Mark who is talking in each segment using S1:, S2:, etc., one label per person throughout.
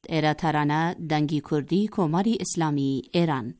S1: ایرا ترانه دنگی کردی کماری اسلامی ایران.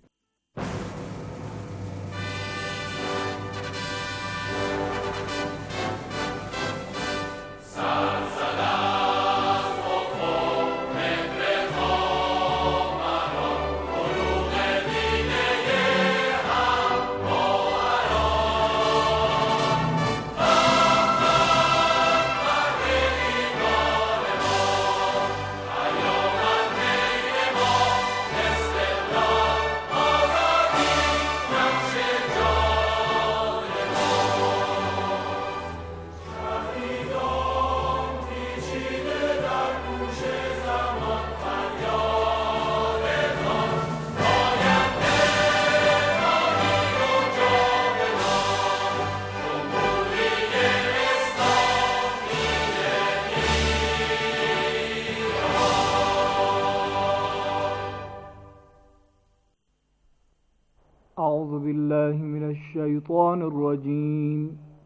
S2: أعوذ بالله من الشيطان الرجيم.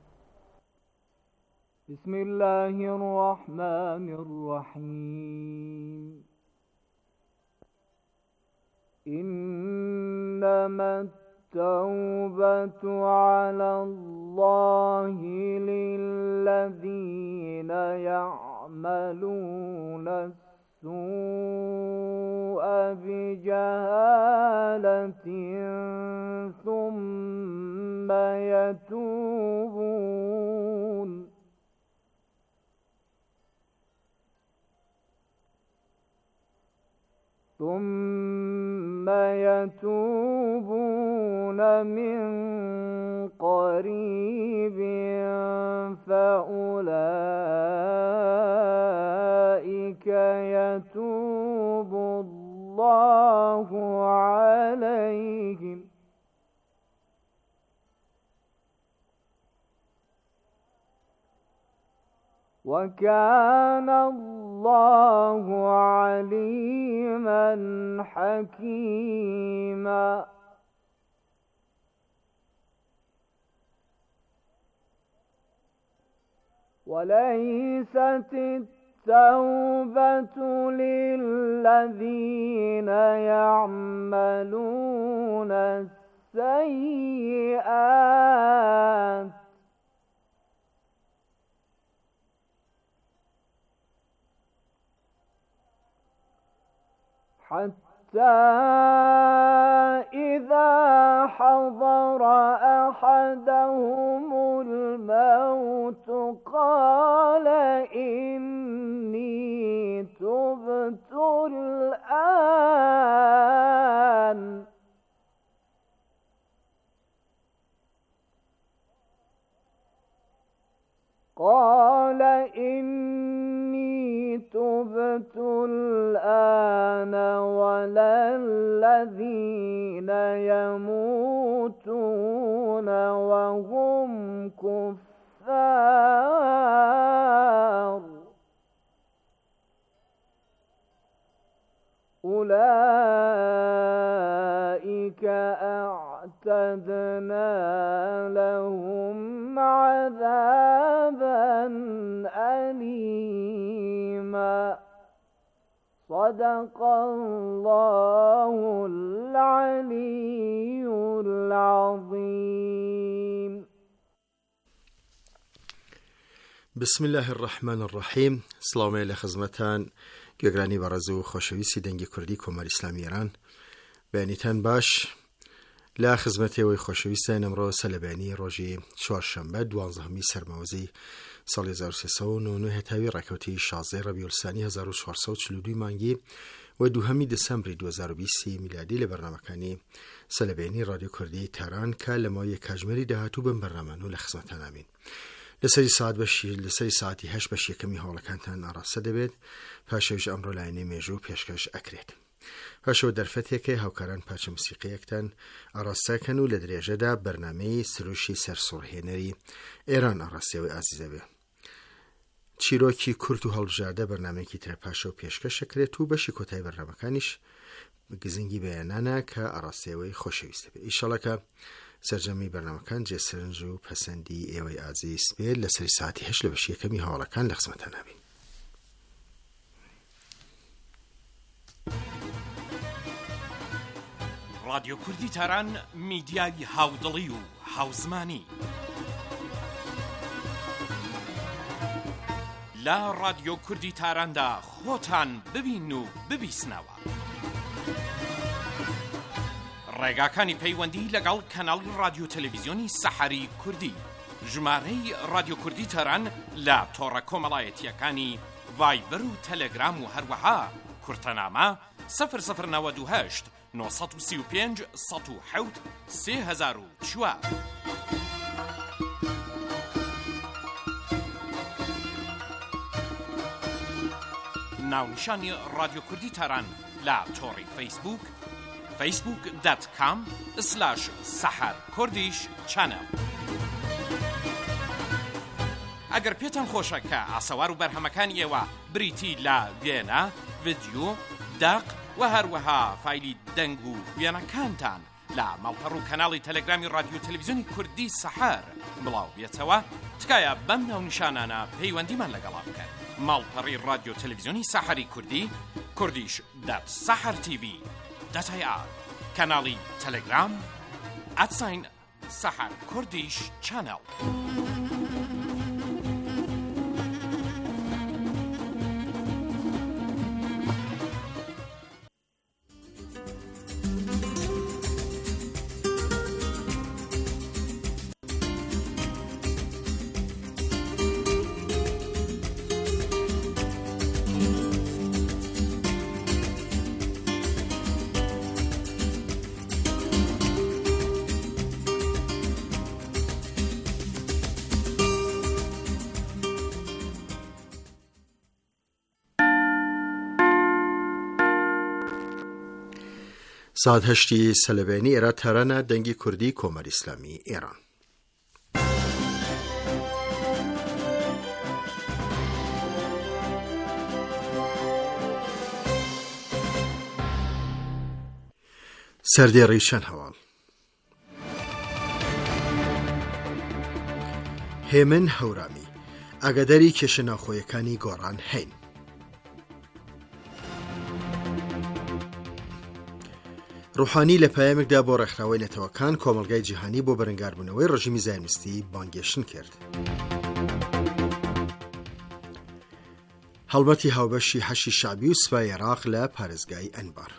S2: بسم الله الرحمن الرحيم. إنما التوبة على الله للذين يعملون السوء بجهالة ثم يتوبون من قريب فأولئك يتوب الله عليهم وكان الله عليما حكيما. وليست التوبة للذين يعملون السيئات حتى إذا حضر أحدهم الموت قال إني تبت الآن ولا الذين يموتون وهم كفار أولئك أعتدنا لهم عذابا أليما. صدق الله العلي العظيم.
S3: بسم الله الرحمن الرحیم. سلام علیه خزمتان گوگرانی بارزو خوشویسی دنگی کردی کمار اسلامی ایران بینیتان باش لا خزمتی وی خوشویستان امرو سلبانی روژی چهارشنبه 12 سرموزی سال 1399 هتاوی رکوتی 16 ربیع الثانی 1442 مانگی و 2 دسامبر 2020 میلادی لبرنامه‌کانی سلبانی رادیو کردی تهران که لمای کاجمری دهاتو بن برنامه نو لخزمتان امین. لسری ساعتی 8 بشی کمی حالکانتان آراسته دبید پاشوش امرو لاینه میجو پیشکش اکرید. پاشو درفته که هاوکاران پاچ موسیقی اکتن آراسته کنو لدریجه دا برنامه سروشی سرسرهنری ایران آراسته و عزیزه بی. چیروکی کرد و هەڵبژاردە بەرنامەیەکی ترە پاشەو پێشکەش دەکرێت و بەشی کۆتایی بەرنامەکانیش گزنگی بەیانانە کە ئاڕاستیەوەی خۆشەویستە بێت. ئیشەڵە کە سەرجەمی بەرنامەکان جێسرنج و پەسەندی ئێوەی ئازیز بێت لەسەری ساعتی 8 لە بەشی یەکەمی هەواڵەکان لە خزمەتتان نابین. بسم الله الرحمن الرحیم. سلام علیه خزمتان گوێگرانی بەڕێز و خۆشەویستی دەنگی کوردی کۆماری ئیسلامی ایران بەیانیتان باش. لا خزمەتێوەی خوشەویستان ئەمڕۆ سەلەبێنی ڕۆژی چوارشەمبە 12 سەرمەوزی ساڵی 1999 هەتاوی ڕکەوتی 16 رەبیع الثانی 1442 مانگی و 2 دسامبر 2020 میلادی لەبەرنامەکانی سەلەبێنی رادیۆ کردی تهران که لەمای کاژمێری داهاتوو بن بەرنامەنوو لە خزمەتتان ئامین.
S4: رادیۆ کوردی تاران میدیای هاودڵی و هاوزمانی لا رادیۆ کوردی تاراندا خۆتان ببین و ببیسنەوە. ڕێگاکانی پەیوەندی لەگەڵ کەناڵی رادیۆ تەلەڤیزیۆنی سەحەری کوردی، ژمارەی رادیۆ کوردی تاران لە تۆڕە کۆمەڵایەتیەکانی ڤایبەر و تەلەگرام و هەروەها کورتەنامە 0098 935 107 3004. ناونیشانی رادیۆ کوردی تاران لە تۆڕی فەیسبوک facebook.com/saharkurdish channel. ئەگەر پێتان خۆشە کە ئاسەوار و بەرهەمەکانی ئێوە بریتی لە وێنە، ڤیدیۆ، داق و هەروەها فایلی دەنگ و وێنەکانتان لە ماڵپەڕ و کەناڵی تەلەگرامی رادیۆ تەلەڤیزیۆنی کوردی سەحەر بڵاو بێتەوە، تکایە بەم ناونیشانانە پەیوەندیمان لەگەڵا بکەن. ماڵپەڕی رادیۆ تەلەڤیزیۆنی سەحەری کوردی kurdish.sahartv.ir، کەناڵی تەلەگرام @saharkurdish channel.
S3: ساعت 8 سەلەبێنی ئێرە تارانە دەنگی کوردی کۆمەری ئیسلامی ئێران. سەردێڕی چەند هەواڵ. هێمن هەورامی ئاگاداری کێشە ناوخۆیەکانی گۆڕان هەین. ڕوحانی لە پایامێکدا بۆ ڕێکخراوەی نەتەوەکان کۆمەڵگای جیهانی بۆ بەرەنگاربوونەوەی ڕژیمی زایۆنیستی بانگێشن کرد. هەڵمەتی هاوبەشی حەشی شەعبی و سوپای عێراق لە پارێزگای ئەنبار.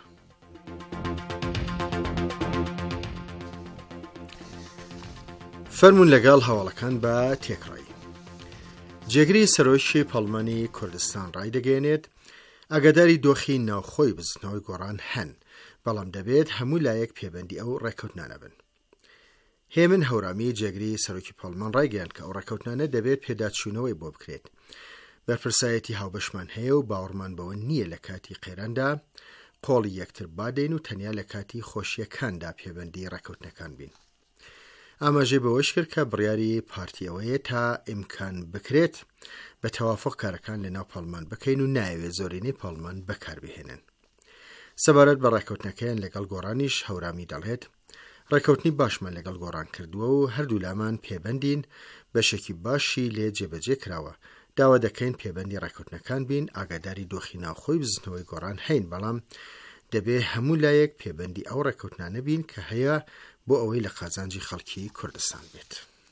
S3: فەرموون لەگەڵ هەواڵەکان بە تێکڕایی. جێگری سەرۆکی پەڵمانی کوردستان ڕای دەگەێنێت ئاگاداری دۆخی ناوخۆی بزنەوەی گۆڕان هەن، بەڵام دەبێت هەموو لایەک پێبەندی ئەو ڕێکەوتنانە بن. هێمن هەورامی جێگری سەرۆکی پەڵمان ڕایگەیاند کە ئەو ڕێکەوتنانە دەبێت پێداچوونەوەی بۆ بکرێت. بەرپرسایەتی هاوبەشمان هەیە و باوەڕمان بەوە نییە لە کاتی قێراندا قۆڵی یەکتر بادەین و تەنیا لە کاتی خۆشیەکاندا پێبەندی ڕێکەوتنەکان بین. ئاماژەی بەوەش کرد کە بڕیاری پارتیەوەیە تا ئیمکان بکرێت بە تەوافق کارەکان لەناو پەڵمان بکەین و نایەوێت زۆرینەی پەڵمان بەکاربهێنن. سەبارەت بە ڕێکەوتنەکەیان لەگەڵ گۆڕانیش هەورامی دەڵێت ڕێکەوتنی باشمان لەگەڵ گۆڕان کردووە و هەردوو لامان پێبەندین بەشێکی باشی لێ جێبەجێ کراوە. داوا دەکەین پێبەندی ڕێکەوتنەکان بین، ئاگاداری دۆخی ناوخۆی بزنەوەی گۆڕان هەین، بەڵام دەبێ هەموو لایەک پێبەندی ئەو ڕێکەوتنانە بین کە هەیە بۆ ئەوەی لە قازانجی خەڵکی کوردستان بێت.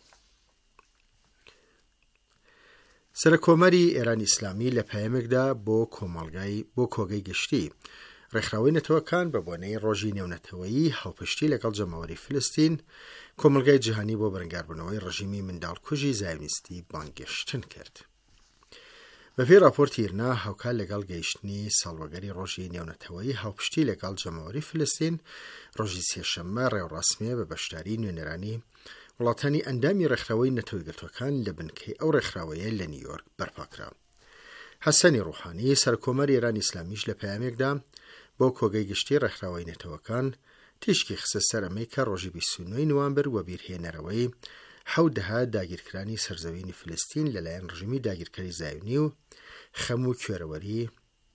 S3: سەرکۆمەری ئێرانی ئیسلامی لە پەیامێکدا بۆ کۆگەی گشتی ڕێکخراوەی نەتەوەکان بە بۆنەی ڕۆژی نێونەتەوەیی هاوپشتی لەگەڵ جەماوەری فلستین کۆمەلگای جیهانی بۆ بەرەنگاربوونەوەی ڕژیمی منداڵکوژی زایۆنیستی بانگێشتن کرد. بەپێی راپۆرتی ئیرنا هاوکار لەگەڵ گەیشتنی ساڵوەگەری ڕۆژی نێونەتەوەیی هاوپشتی لەگەڵ جەماوەری فلستین ڕۆژی سێشەممە ڕێوڕاسمیە بە بەشداری نوێنەرانی وڵاتانی ئەندامی ڕێکخراوەی نەتەوەی گرتوەکان لە بنکەی ئەو ڕێکخراوەیە لە نیویۆرک بەرپاکرا. حەسەنی ڕوحانی سەرکۆمەری ئێرانی ئیسلامیش لە پەیامێکدا بۆ کۆگەی گشتی ڕێکخراوەی نەتەوەکان تیشکی خستە سەر ئەمەی کە ڕۆژی 29 نوامبر وە بیرهێنەرەوەی 70 داگیرکرانی سەرزەوینی فلستین لەلایەن ڕژیمی داگیرکەری زایۆنی و خەم و کوێرەوەری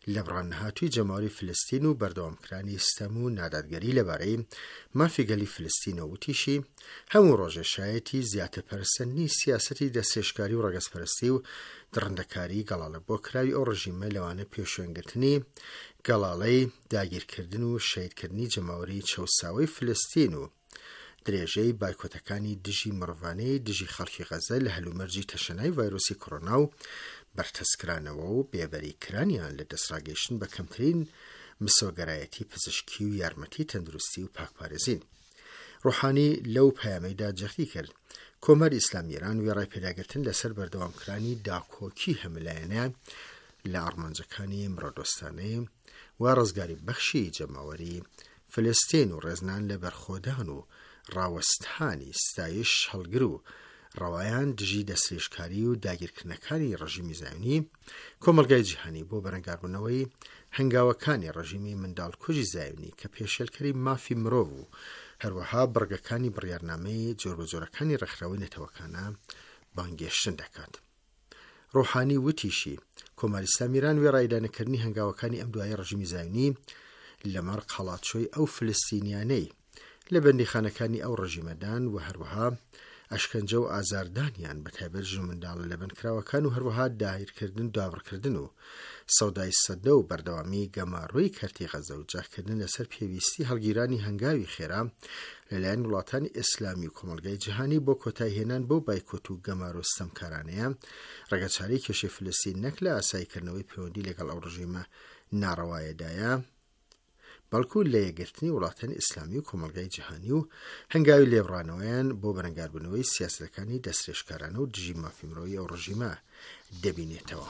S3: لە بڕانهاتووی جەماوەری فلستین و بەردەوامکرانی ستەم و نادادگەری لەبارەی مافی گەلی فلستینەوە وتیشی هەموو ڕۆژێشایەتی زیاترپەرسەندنی سیاسەتی دەستێشکاری و ڕەگەزپەرستی و درڕندەکاری گەڵاڵە بۆ کراوی ئەو ڕژیمە لەوانە پێشوێنگرتنی گەڵاڵەی داگیرکردن و شەیدکردنی جەماوەری چەوساوەی فلستین و درێژەی بایکۆتەکانی دژی مرۆڤانەی دژی خەڵکی غەزە لە هەلومەرجی تەشەنای ڤایرۆسی کۆڕۆنا و بەرتەسکرانەوە و بێبەریکرانیان لە دەستڕاگەیشتن بە کەمترین مسۆگەرایەتی پزیشکی و یارمەتی تەندروستی و پاکپارێزین. ڕوحانی لەو پەیامەیدا جەختی کرد کۆمەری ئیسلامی ئێران وێڕای پێداگرتن لەسەر بەردەوامکرانی داکۆکی هەملایەنە لە ئەڕمانجەکانی مرۆدۆستانەی و ڕزگاری بەخشی جەماوەری فلستین و ڕێزنان لە بەرخۆدان و ڕاوەستانی ستایش هەڵگر و ڕەوایان دژی دەستێشکاری و داگیرکردنەکانی ڕژیمی زایۆنی کۆمەلگای جیهانی بۆ بەرەنگاربوونەوەی هەنگاوەکانی ڕژیمی منداڵکوژی زایۆنی کە پێشێلکەری مافی مرۆڤ و هەروەها بڕگەکانی بڕیارنامەی جۆربەجۆرەکانی ڕێکخراوەی نەتەوەکانە بانگێشتن دەکات. ڕۆحانی وتیشی کۆماری ئیسلامی ئێران وێڕایدانەکردنی هەنگاوەکانی ئەم دوایە ڕژیمی زایۆنی لەمەڕ قەڵاتچۆی ئەو فلستینیانەی لە بەندیخانەکانی ئەو ڕژیمەدان و هەروەها ئەشکەنجە و ئازاردانیان بەتایبەت ژن منداڵە لە بنکراوەکان و هەروەها داگیرکردن دابڕکردن و سەودای سەدە و بەردەوامی گەماڕۆی کەرتی غەزە و جاکردن لەسەر پێویستی هەڵگیرانی هەنگاوی خێرا لەلایەن وڵاتانی ئیسلامی و کۆمەلگای جیهانی بۆ کۆتایهێنان بۆ بایکۆت و گەمار و ستەمکارانەیە ڕێگەچارەی کێشەی فلستین نەک لە ئاساییکردنەوەی پەیوەندی لەگەڵ ئەو ڕژیمە ناڕەوایەدایە بەڵکو لە یەکگرتنی وڵاتانی ئیسلامی و کۆمەلگای جیهانی و هەنگاوی لێبڕانەوەیان بۆ بەرەنگاربوونەوەی سیاسەتەکانی دەستێشکارانە و دژی مافی مرۆیی ئەو ڕژیمە دەبینێتەوە.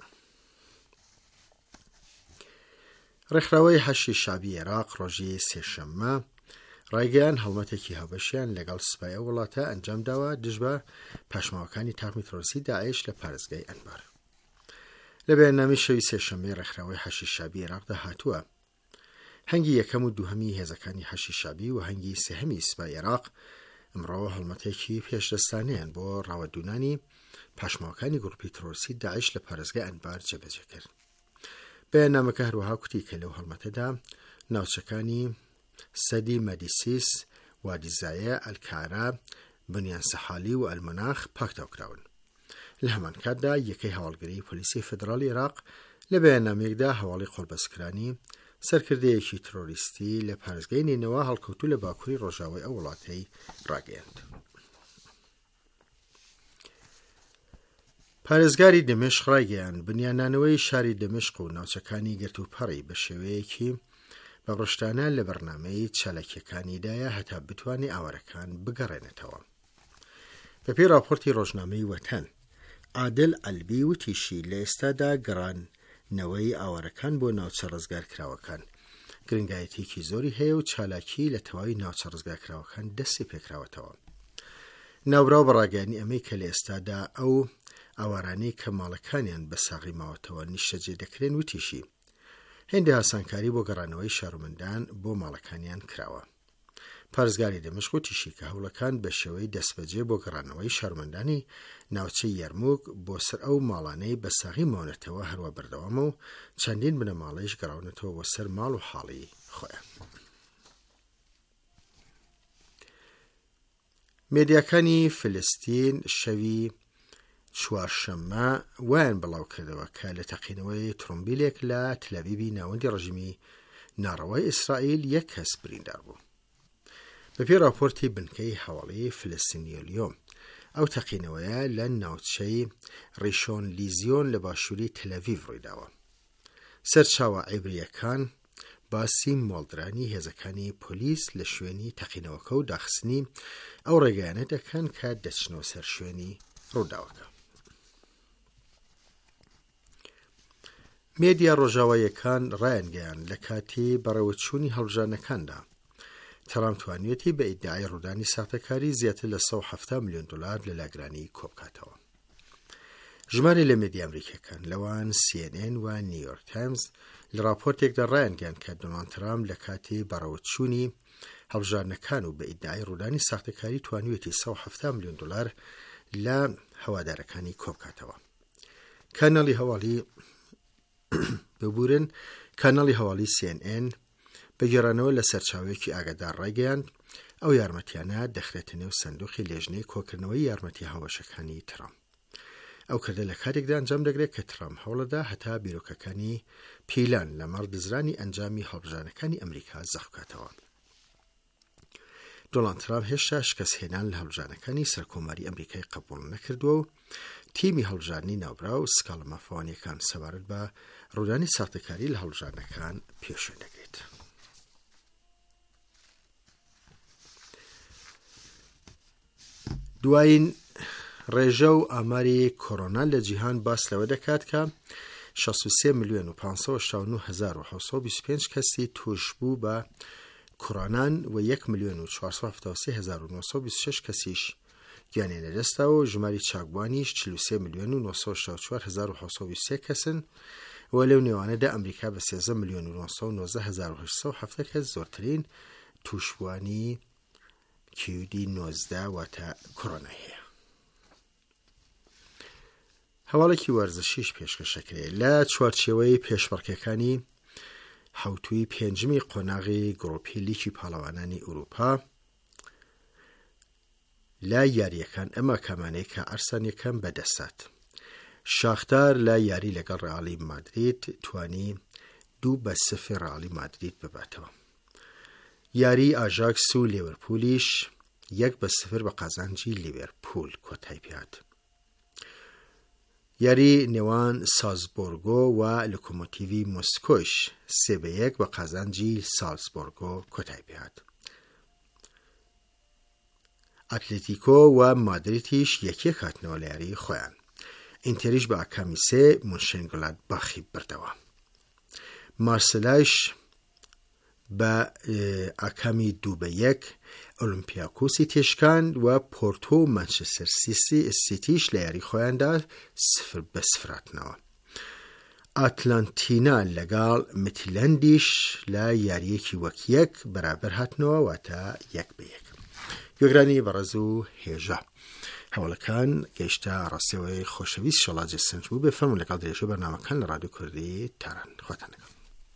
S3: ڕێکخراوەی هەشی شابی عێراق ڕۆژی سێشەممە ڕایگەیان هەڵمەتێکی هاوبەشیان لەگەڵ سوپای ئەو وڵاتە ئەنجامداوە دژ بە پاشماوەکانی تاقمی تۆرسی داعش لە پارێزگای ئەنبار. لە بەیاننامەی شەوی سێشەممەی ڕێکخراوەی هەشی شابی عێراقدا هاتووە هەنگی یەکەم و دووهەمی هێزەکانی هەشی شابی و هەنگی سێهەمی سوپای عێراق ئەمڕۆ هەڵمەتێکی پێشدەستانیان بۆ ڕاوەدونانی پاشماوەکانی گروپی تۆرسی داعش لە پارێزگای ئەنبار جێبەجێ کرد. بەیاننامەکە هەروەها کوتی کە لەو هەڵمەتەدا ناوچەکانی سەدی مەدیسیس، وادیزایە، ئەلکارا، بنیان سەحالی و ئەلمەناخ پاکتاوکراون. لە هەمان کاتدا یەکەی هەواڵگری پۆلیسی فێدراڵی عێراق لە بەیاننامەیەکدا هەواڵی قۆڵبەستکرانی سەرکردەیەکی ترۆریستی لە پارێزگای نینەوە هەڵکەوتوو لە باکووری ڕۆژاوای ئەو وڵاتەی ڕاگەیاند. پارێزگاری دمشق ڕایگەیاند بنیانانەوەی شاری دمشق و ناوچەکانی گرتوپەڕی بە شێوەیەکی بەبڕشتانە لە بەرنامەی چالاکیەکانیدایە هەتا بتوانێت ئاوارەکان بگەڕێنێتەوە. بەپێی راپۆرتی ڕۆژنامەی وەتەن عادل ئەلبی وتیشی لە ئێستادا گەڕانەوەی ئاوارەکان بۆ ناوچە ڕزگارکراوەکان گرنگایەتێکی زۆری هەیە و چالاکی لە تەواوی ناوچە ڕزگارکراوەکان دەستی پێکراوەتەوە. ناوبراو بەڕاگەیانی ئەمەی کە لە ئێستادا ئەو ئاوارانەی کە ماڵەکانیان بە ساغی ماوەتەوە نیشتەجێ دەکرێن وتیشی هێندی هاسانکاری بۆ گەڕانەوەی شارۆمەندان بۆ ماڵەکانیان کراوە. پارێزگاری دمشق وتیشی کە هەوڵەکان بە شێوەی دەستبەجێ بۆ گەڕانەوەی شارۆمەندانی ناوچەی یەرموک بۆ سەر ئەو ماڵانەی بە ساغی ماونەتەوە هەروە بەردەوامە و چەندین بنەماڵەیش گەڕاونەتەوە بۆ سەر ماڵ و حاڵی خۆیان. مێدیاکانی فلستین شەوی چوارشەممە وایان بڵاو کردەوە کە لە تەقینەوەی ترۆمبیلێک لە تەلەڤیڤی ناوەندی ڕژیمی ناڕەوای ئیسرائیل یەک کەس بریندار بوو. بەپێی راپۆرتی بنکەی هەواڵی فلستینیۆلیۆم ئەو تەقینەوەیە لە ناوچەی ڕیشۆن لیزیۆن لە باشووری تەلەڤیڤ ڕوویداوە. سەرچاوە عیبریەکان باسی مۆڵدرانی هێزەکانی پۆلیس لە شوێنی تەقینەوەکە و داخستنی ئەو ڕێگەیانە دەکەن کە دەچنەوە سەر شوێنی ڕووداوەکە. مێدیا ڕۆژاواییەکان ڕایانگەیان لە کاتی بەڕێوەچوونی هەڵبژانەکاندا تەرامپ توانیوێتی بە ئیدعای ڕوودانی ساختەکاری زیاتر لە 170 ملیۆن دلار لە لاگرانی کۆبکاتەوە. ژمارە لە مێدیا ئەمریکیەکان لەوان CNN و نیویۆرک تایمز لە راپۆرتێکدا ڕایانگەیان کە دۆناڵد ترامپ لە کاتی بەڕێوەچوونی هەڵبژارنەکان و بە ئیدعای ڕوودانی ساختەکاری توانیوێتی 170 ملیۆن دلار لە هەوادارەکانی کۆبکاتەوە. کاناڵی هەواڵی ببورن کاناڵی هەواڵی CNN بەگێڕانەوە لە سەرچاوێکی ئاگادار ڕایگەیاند ئەو یارمەتیانە دەخرێتە نێو سندوقی لێژنەی کۆکردنەوەی یارمەتی هاوبەشەکانی ترامپ. ئەو کردە لە کاتێکدا ئەنجام دەگرێت کە ترامپ هەوڵەدا هەتا بیرۆکەکانی پیلان لە مەڕدزرانی ئەنجامی هەڵبژارنەکانی ئەمریکا زەخ بکاتەوە. دۆناڵد ترامپ هێشتا شکستهێنان لە هەڵبژارنەکانی سەرکۆماری ئەمریکای قبوڵ نەکردووە و تیمی هەڵبژارنی ناوبراو و سکاڵە مافەوانیەکان سەبارەت بە ڕوودانی ساختەکاری لە هەڵبژارنەکان پێشێن دەگرێت. دوایین ڕێژە و ئاماری کۆرۆنا لە جیهان باس لەوە دەکات کە 63,579,725 کەسی توش بوو بە کۆرۆنان و 1,473,926 کەسیش گیانی لەدەستا و ژماری چاکبوانیش 43,964,723 کەسن و لەو نێوانەدا ئەمریکا بە 13,919,807 کەس زۆرترین توشبوانی COVID-19 واتە کۆرۆنا هەیە. هەواڵێکی وەرزشیش پێشکەشەکرێت لە چوارچێوەی پێشبڕکێکانی حوتوی پێنجمی قۆناغی گڕۆپی لیگی پاڵەوانانی ئوروپا لە یاریەکان ئەمە کەمانەی کە ئەرسان یەکەم بەدەستات. شاختار لە یاری لەگەڵ ڕئالی مادرید توانی 2-0 ڕئالی مادرید بباتەوە. یاری ئاژاکس و لێڤەرپولیش 1-0 بە قازانجی لیڤەرپول کۆتایی پێهات. یاری نێوان سالزبۆرگۆ و لۆکۆمۆتیڤی مۆسکۆش 3-1 بە قازانجی سالزبۆرگۆ کۆتایی پێهات. ئەتلێتیکۆ و مادریدیش یەکێک هاتنەوە لە یاری خۆیان. ئینتریش بە ئاکامی 3 مونشێنگلادباخی بردەوە. مارسەلایش بە ئاکامی 2-1 ئۆلیمپیاکۆسی تێشکاند و پۆرتۆ و مانچستەر سیتیش لە یاری خۆیاندا 0-0 هاتنەوە. ئاتلانتینا لەگەڵ متیلەندیش لە یاریەکی وەک یەک بەرابەر هاتنەوە واتە 1-1. گوێگرانی بەڕێز و هێژە هەوڵەکان گەیشتە ڕاستیەوەی خۆشەویست شەڵاجی سنج بوو بفەرمون لەگەڵ درێژە بەرنامەکان لە ڕادیۆ کوردی تاران خۆتان لەگەڵ.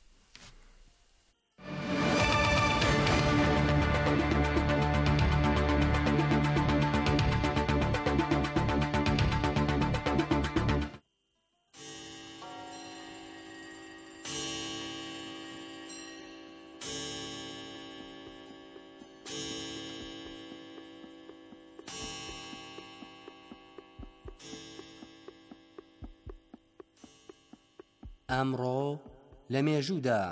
S5: ئەمڕۆ لە مێژوودا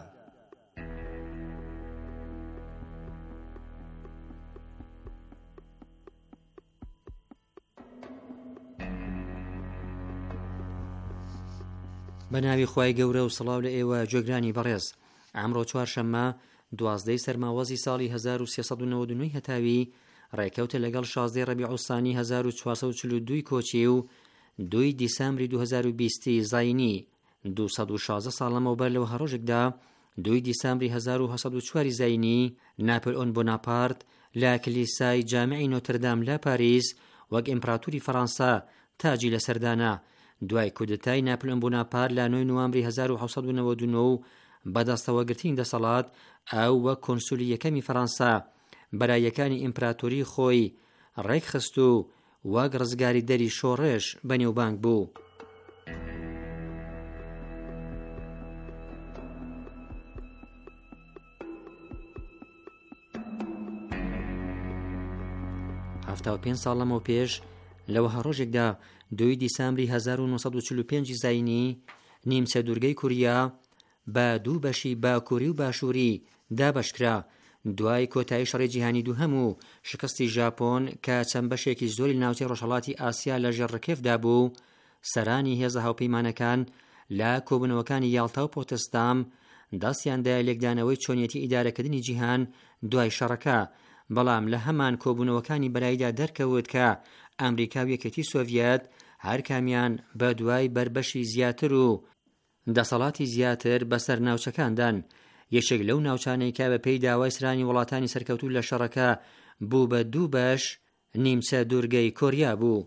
S5: بە ناوی خوای گەورە و سڵاو لە ئێوە گوێگرانی بەڕێز. ئەمڕۆ چوارشەممە 12 سەرماوەزی ساڵی 1399 هەتاوی ڕێکەوتە لەگەڵ 16 ڕەبیع الثانی 1442 کۆچی و 2 دیسەمبری 2020 زاینی 216 ساڵ لەمەوبەر لەوە هەڕۆژێکدا 2 دیسەمبری 1904 زاینی ناپۆلیۆن بۆناپارت لە کلیسای جامعی نۆتردام لە پاریس وەک ئیمپراتوری فەڕەنسا تاجی لەسەردانا. دوای کودتای ناپۆلیۆن بۆناپارت لە 9 نوامبری 1999 بەدەستەوەگرتنی دەسەڵات ئەو وەک کۆنسولی یەکەمی فەڕەنسا بەرایەکانی ئیمپراتۆری خۆی ڕێکخست و وەک ڕزگاری دەری شۆڕش بەنێوبانگ بوو. هەفتە و 5 ساڵ لەمەوە پێش لەوە هەڕۆژێکدا 2 دیسەمبری 1945 زاینی نیمچە دوورگەی کوریا بە دوو بەشی باکووری و باشووری دابەشکرا دوای کۆتایی شەڕی جیهانی دووهەم و شکستی ژاپۆن کە چەند بەشێکی زۆری ناوچەی ڕۆژهەڵاتی ئاسیا لە ژێڕکێفدا بوو. سەرانی هێزە هاوپەیمانەکان لە کۆبوونەوەکانی یاڵتا و پۆتسدام دەستیاندا لێکدانەوەی چۆنیەتی ئیدارەکردنی جیهان دوای شەڕەکە، بەڵام لە هەمان کۆبوونەوەکانی بەلایدا دەرکەوت کە ئەمریکا و یەکێتی سۆڤیەت هەر کامیان بە دوای بربەشی زیاتر و دەسەڵاتی زیاتر بەسەر ناوچەکاندان. یەکێک لەو ناوچانەی کە بە پێی داوای سرانی وڵاتانی سەرکەوتوو لە شەڕەکە بوو بە دوو بەش نیمچە دوورگەی کۆریا بوو.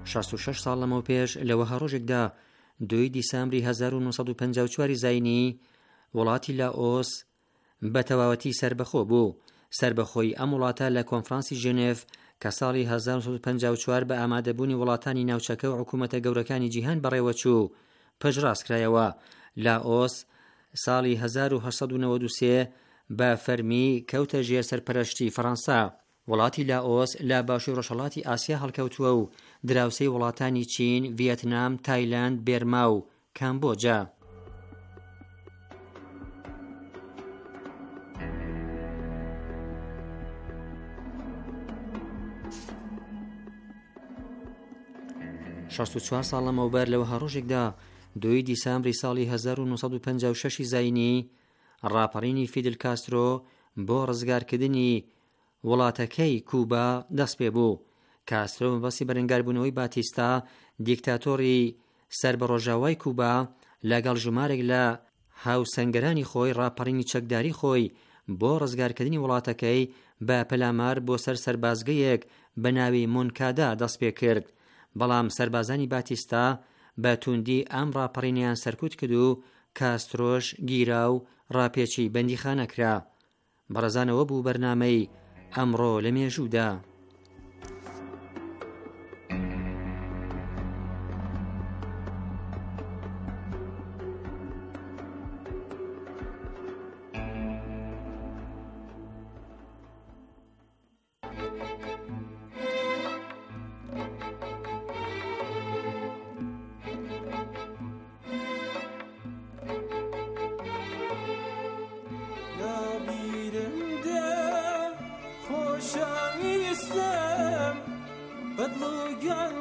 S5: 66 ساڵ لەمەوە پێش لەوە هەڕۆژێکدا 2 دیسامبری 1954 زاینی وڵاتی لاۆس بە تەواوەتی سربەخۆ بوو. سربەخۆی ئەم وڵاتە لە کۆنفرانسی ژنێف کە ساڵی 1954 بە ئامادەبوونی وڵاتانی ناوچەکە و حکوومەتە گەورەکانی جیهان بەڕێوەچوو پەژڕاستکرایەوە. لاۆس ساڵی 1993 بە فەرمی کەوتە ژێر سەرپەرشتی فەڕەنسا. وڵاتی لاۆس لە باشووری ڕۆژهەڵاتی ئاسیا هەڵکەوتووە و دراوسەی وڵاتانی چین، ڤیەتنام، تایلاند، بێرما و کامبۆجا. شەست و چوار ساڵ لەمەوبەر لەوە هەڕۆژێکدا 2 دیسامبری ساڵی 1956 زاینی ڕاپەڕینی فیدل کاسترۆ بۆ ڕزگارکردنی وڵاتەکەی کوبا دەست پێ بوو. کاسترۆ مەبەستی بەرەنگاربوونەوەی باتیستا دیکتاتۆری سربەڕۆژاوای کوبا لەگەڵ ژمارێک لە هاوسەنگەرانی خۆی ڕاپەڕینی چەکداری خۆی بۆ ڕزگارکردنی وڵاتەکەی بە پەلامار بۆ سەر سەربازگەیەک بە ناوی مونکادا دەست پێ کرد. بەڵام سەربازانی باتیستا بە توندی ئەم ڕاپەڕینیان سەرکوت کرد و کاسترۆش گیرا و ڕاپێچی بەندیخانە کرا. بەڕێزانەوە بوو بەرنامەی ئەمڕۆ لە مێژوودا.
S6: بدلوگن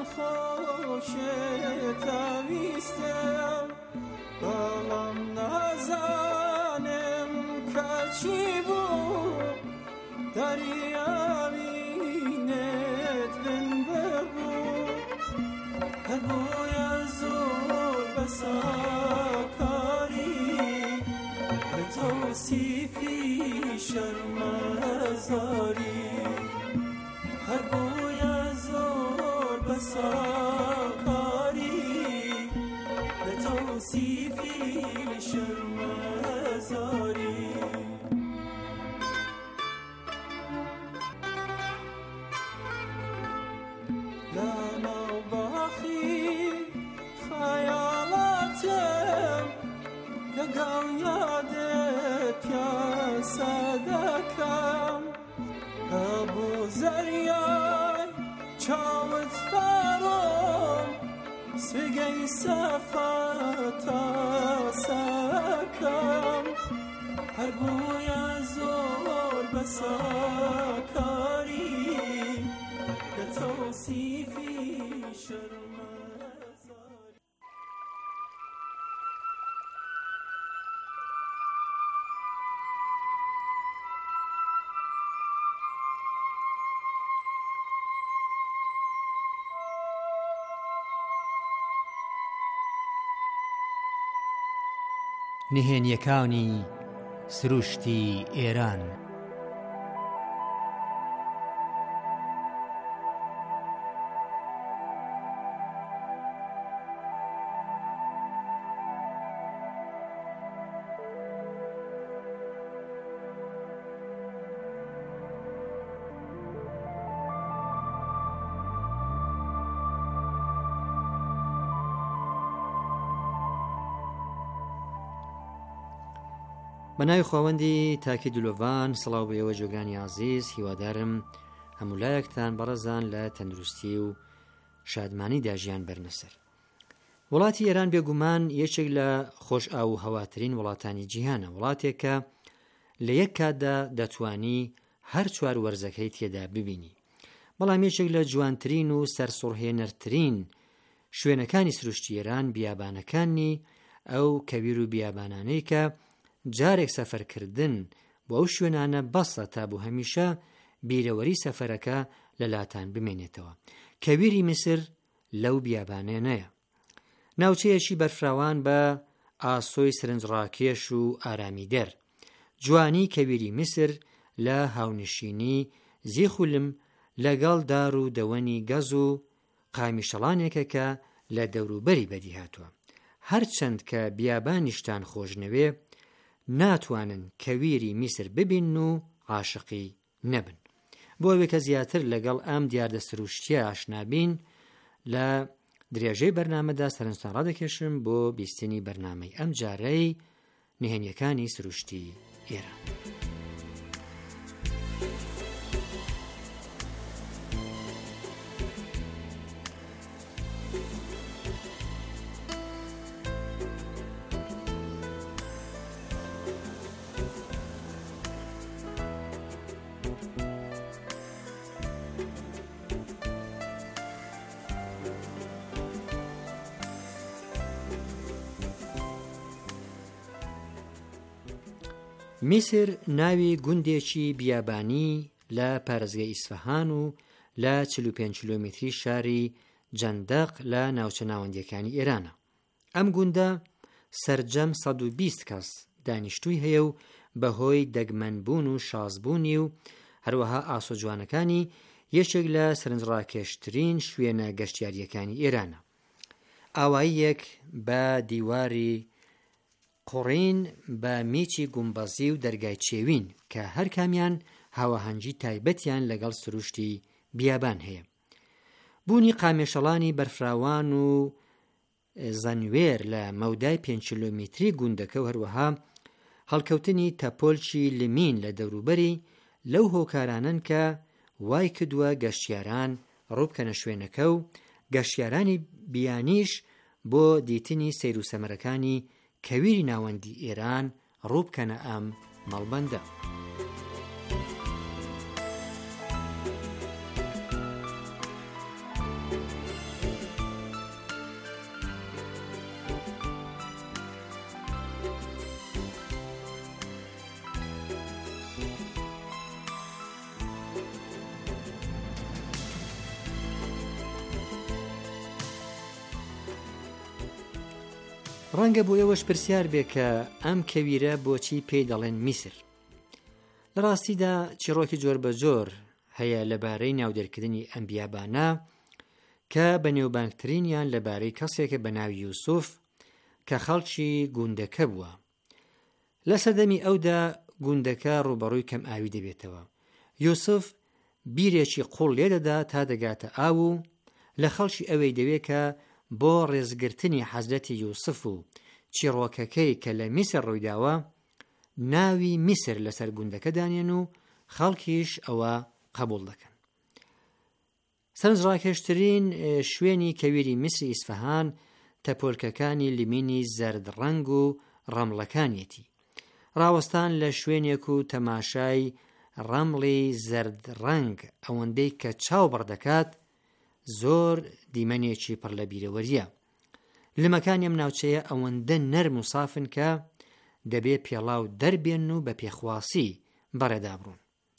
S6: خوشتاویستم بەڵام نازانم کەچی بوو دەریاوینت بن بەبوو هەر بۆیە زۆر بەساکاری لە تەوسیفی شەرمەزاری هەر بۆیە زۆر بەساکاری لە تەوسیفی شەرمەزاری لە ناوباخی خەیاڵاتم لەگەڵ یادت پیاسە دەکەم کە بۆ زەریای چاوت بەڕۆم سوێگەی سەفەتە سەکەم هەر بۆیە زۆر بەساکاری لە تەوسیفی شەرمەزاری
S5: نهێنیەکانی سروشتی ئێران. بەناوی خواوەندی تاکی دلۆڤان سڵاو بەیەوە جۆگانی عزیز، هیوادارم هەمولایەکتان بەڕێزان لە تەندروستی و شادمانی داژیان بەرنەسەر. وڵاتی ئێران بێگومان یەکێک لە خۆش ئاو و هەواترین وڵاتانی جیهانە، وڵاتێک کە لە یەک کاتدا دەتوانی هەر چوار وەرزەکەی تێدا ببینی. بەڵام یەکێک لە جوانترین و سەرسوڕهێنەرترین شوێنەکانی سروشتی ئێران بیابانەکانی ئەو کەویر و بیابانانەی کە جارێک سەفەرکردن بۆ ئەو شوێنانە بەسە تا بوو هەمیشە بیرەوەری سەفەرەکە لەلاتان بمێنێتەوە. کەویری میسر لەو بیابانێنەیە، ناوچەیەکی بەرفراوان بە ئاسۆی سرنجڕاکێش و ئارامیدەر. جوانی کەویری میسر لە هاونشینی زیخولم لەگەڵ دار و دەوەنی گەز و قامیشەڵانێکە کە لە دەوروبەری بەدی هاتووە. هەرچەند کە بیابانیشتان خۆشنەوێ ناتوانن کەویری میسر ببین و عاشقی نەبن. بۆ ئەوەی کە زیاتر لەگەڵ ئەم دیاردە سروشتیە ئاشنابین، لە درێژەی بەرنامەدا سەرنجتان ڕادەکێشم بۆ بیستنی بەرنامەی ئەم جارەی نهێنیەکانی سروشتی ئێران. میسر ناوی گوندێکی بیابانی لە پارێزگای ئیسفەهان و لە 45 کیلۆمتری شاری جەندەق لە ناوچە ناوەندیەکانی ئێرانە. ئەم گوندە سەرجەم 120 کەس دانیشتووی هەیە و بەهۆی دەگمەنبوون و شازبوونی و هەروەها ئاسۆ جوانەکانی یەکێک لە سەرنجڕاکێشترین شوێنە گەشتیاریەکانی ئێرانە. ئاواییەک بە دیواری قوڕین بە میچی گومبەزی و دەرگای چێوین کە هەر کامیان هاوەهەنگی تایبەتیان لەگەڵ سروشتی بیابان هەیە. بوونی قامێشەڵانی بەرفراوان و زەنوێر لە مەودای 5 کیلۆمتری گوندەکە و هەروەها هەڵکەوتنی تەپۆلکی لمین لە دەوروبەری لەو هۆکارانن کە وای کردووە گەشتیاران ڕووبکەنە شوێنەکە و گەشتیارانی بیانیش بۆ دیتنی سەیر و سەمەرەکانی کەویری ناوەندی ئێران ڕووبکەنە ئەم مەڵبەندە. ڕەنگە بۆ ئێوەش پرسیار بێ کە ئەم کەویرە بۆچی پێی دەڵێن میسر. لە ڕاستیدا چیرۆکی جۆر بە جۆر هەیە لەبارەی ناودەرکردنی ئەم بیابانە کە بەنێوبانگترینیان لەبارەی کەسێکە بە ناوی یوسف کە خەڵکی گوندەکە بووە. لە سەردەمی ئەودا گوندەکە ڕوبەڕووی کەم ئاوی دەبێتەوە. یوسف بیرێکی قوڵ لێدەدا تا دەگاتە ئاو و لە خەڵکی ئەوەی دەوێت کە بۆ ڕێزگرتنی حەزرەتی یوسف و چیرۆکەکەی کە لە میسر ڕوویداوە ناوی میسر لەسەر گوندەکە دانێن و خەڵکیش ئەوە قبول دەکەن. سەرنجڕاکێشترین شوێنی کەویری میسری ئیسفەهان تەپۆلکەکانی لمینی زەرد ڕەنگ و ڕەمڵەکانیەتی. ڕاوەستان لە شوێنێک و تەماشای ڕەمڵی زەرد ڕەنگ ئەوەندەی کە چاو بڕدەکات زۆر دیمەنێکی پڕ لە بیرەوەریە. لمەکانی ئەم ناوچەیە ئەوەندە نەرم و سافن کە دەبێ پێڵاو دەربێن و بە پێخواسی بەڕێدابڕون.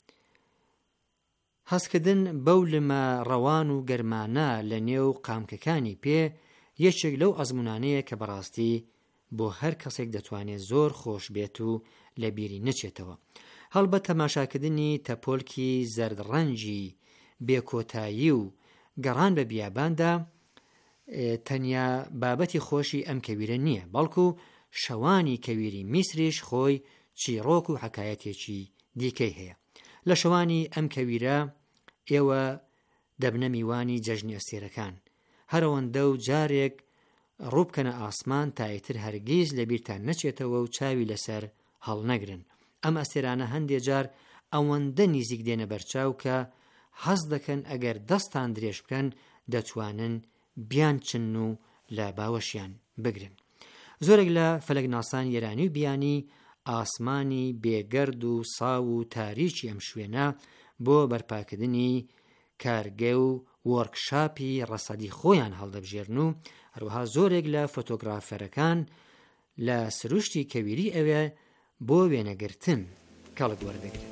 S5: هەستکردن بەو لمە ڕەوان و گەرمانە لە نێو قامکەکانی پێ یەکێک لەو ئەزمونانەیە کە بەڕاستی بۆ هەر کەسێک دەتوانێت زۆر خۆش بێت و لە بیری نەچێتەوە. هەڵبەت تەماشاکردنی تەپۆلکی زەردڕەنگی بێکۆتایی و گەڕان بە بیاباندا تەنیا بابەتی خۆشی ئەم کەویرە نییە، بەڵکو شەوانی کەویری میسریش خۆی چیرۆک و حەکایەتێکی دیکەی هەیە. لە شەوانی ئەم کەویرە ئێوە دەبنە میوانی جەژنی ئەستێرەکان. هەرەوەندە و جارێک ڕووبکەنە ئاسمان تایتر هەرگیز لە بیرتان نەچێتەوە و چاوی لەسەر هەڵنەگرن. ئەم ئەستێرانە هەندێک جار ئەوەندە نزیک دێنە بەرچاو کە حەز دەکەن ئەگەر دەستان درێژ بکەن دەتوانن بیان چن و لە باوەشیان بگرن. زۆرێک لە فەلەکناسان ئێرانی و بیانی ئاسمانی بێگەرد و ساو و تاریکی ئەم شوێنە بۆ بەرپاکردنی کارگە و وەرکشاپی ڕەسەدی خۆیان هەڵدەبژێرن و هەروەها زۆرێک لە فۆتۆگرافەرەکان لە سروشتی کەویری ئەوێ بۆ وێنەگرتن کەڵک وەردەگرن.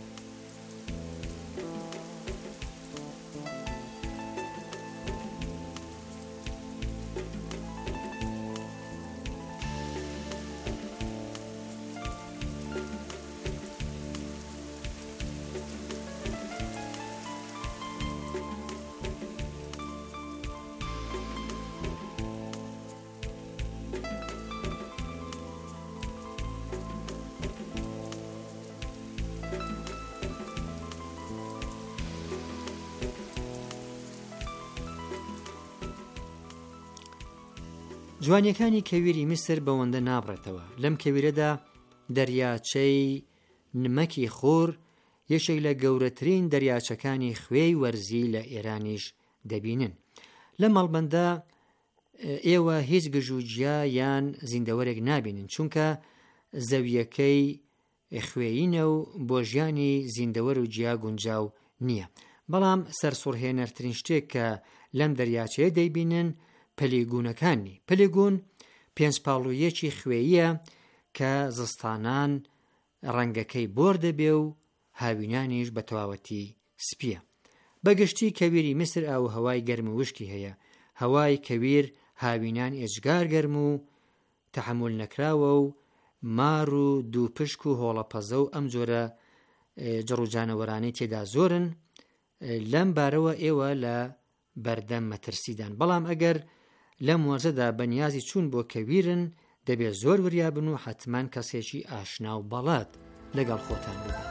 S5: جوانیەکانی کەویری میسر بەوەندە نابڕێتەوە. لەم کەویرەدا دەریاچەی نمەکی خۆر یەکێک لە گەورەترین دەریاچەکانی خوێی وەرزی لە ئێرانیش دەبینن. لە مەڵبەندە ئێوە هیچ گژوجیا یان زیندەوەرێک نابینن، چونکە زەویەکەی خوێینە و بۆ ژیانی زیندەوەر و جیا گونجاو نییە. بەڵام سەرسوڕهێنەرترین شتێک کە لەم دەریاچەیە دەیبینن پەلیگونەکانی. پەلیگون پێنجپاڵوویەکی خوێیە کە زستانان ڕەنگەکەی بۆر دەبێ و هاوینانیش بە تەواوەتی سپیە. بەگشتی کەویری میسر ئاو هەوای گەرم و وشکی هەیە. هەوای کەویر هاوینان ئێجگار گەرم و تەحمل نەکراوە و مار و دووپشک و هۆڵەپەزە و ئەم جۆرە جڕوجانەوەرانی تێدا زۆرن. لەم بارەوە ئێوە لە بەردەم مەترسیدان. بەڵام ئەگەر لەم وەرزەدا بەنیازی چوون بۆ کەویرن دەبێت زۆر وریابن و حتمان کەسێکی ئاشنا و بەڵات لەگەڵ خۆتان ببن.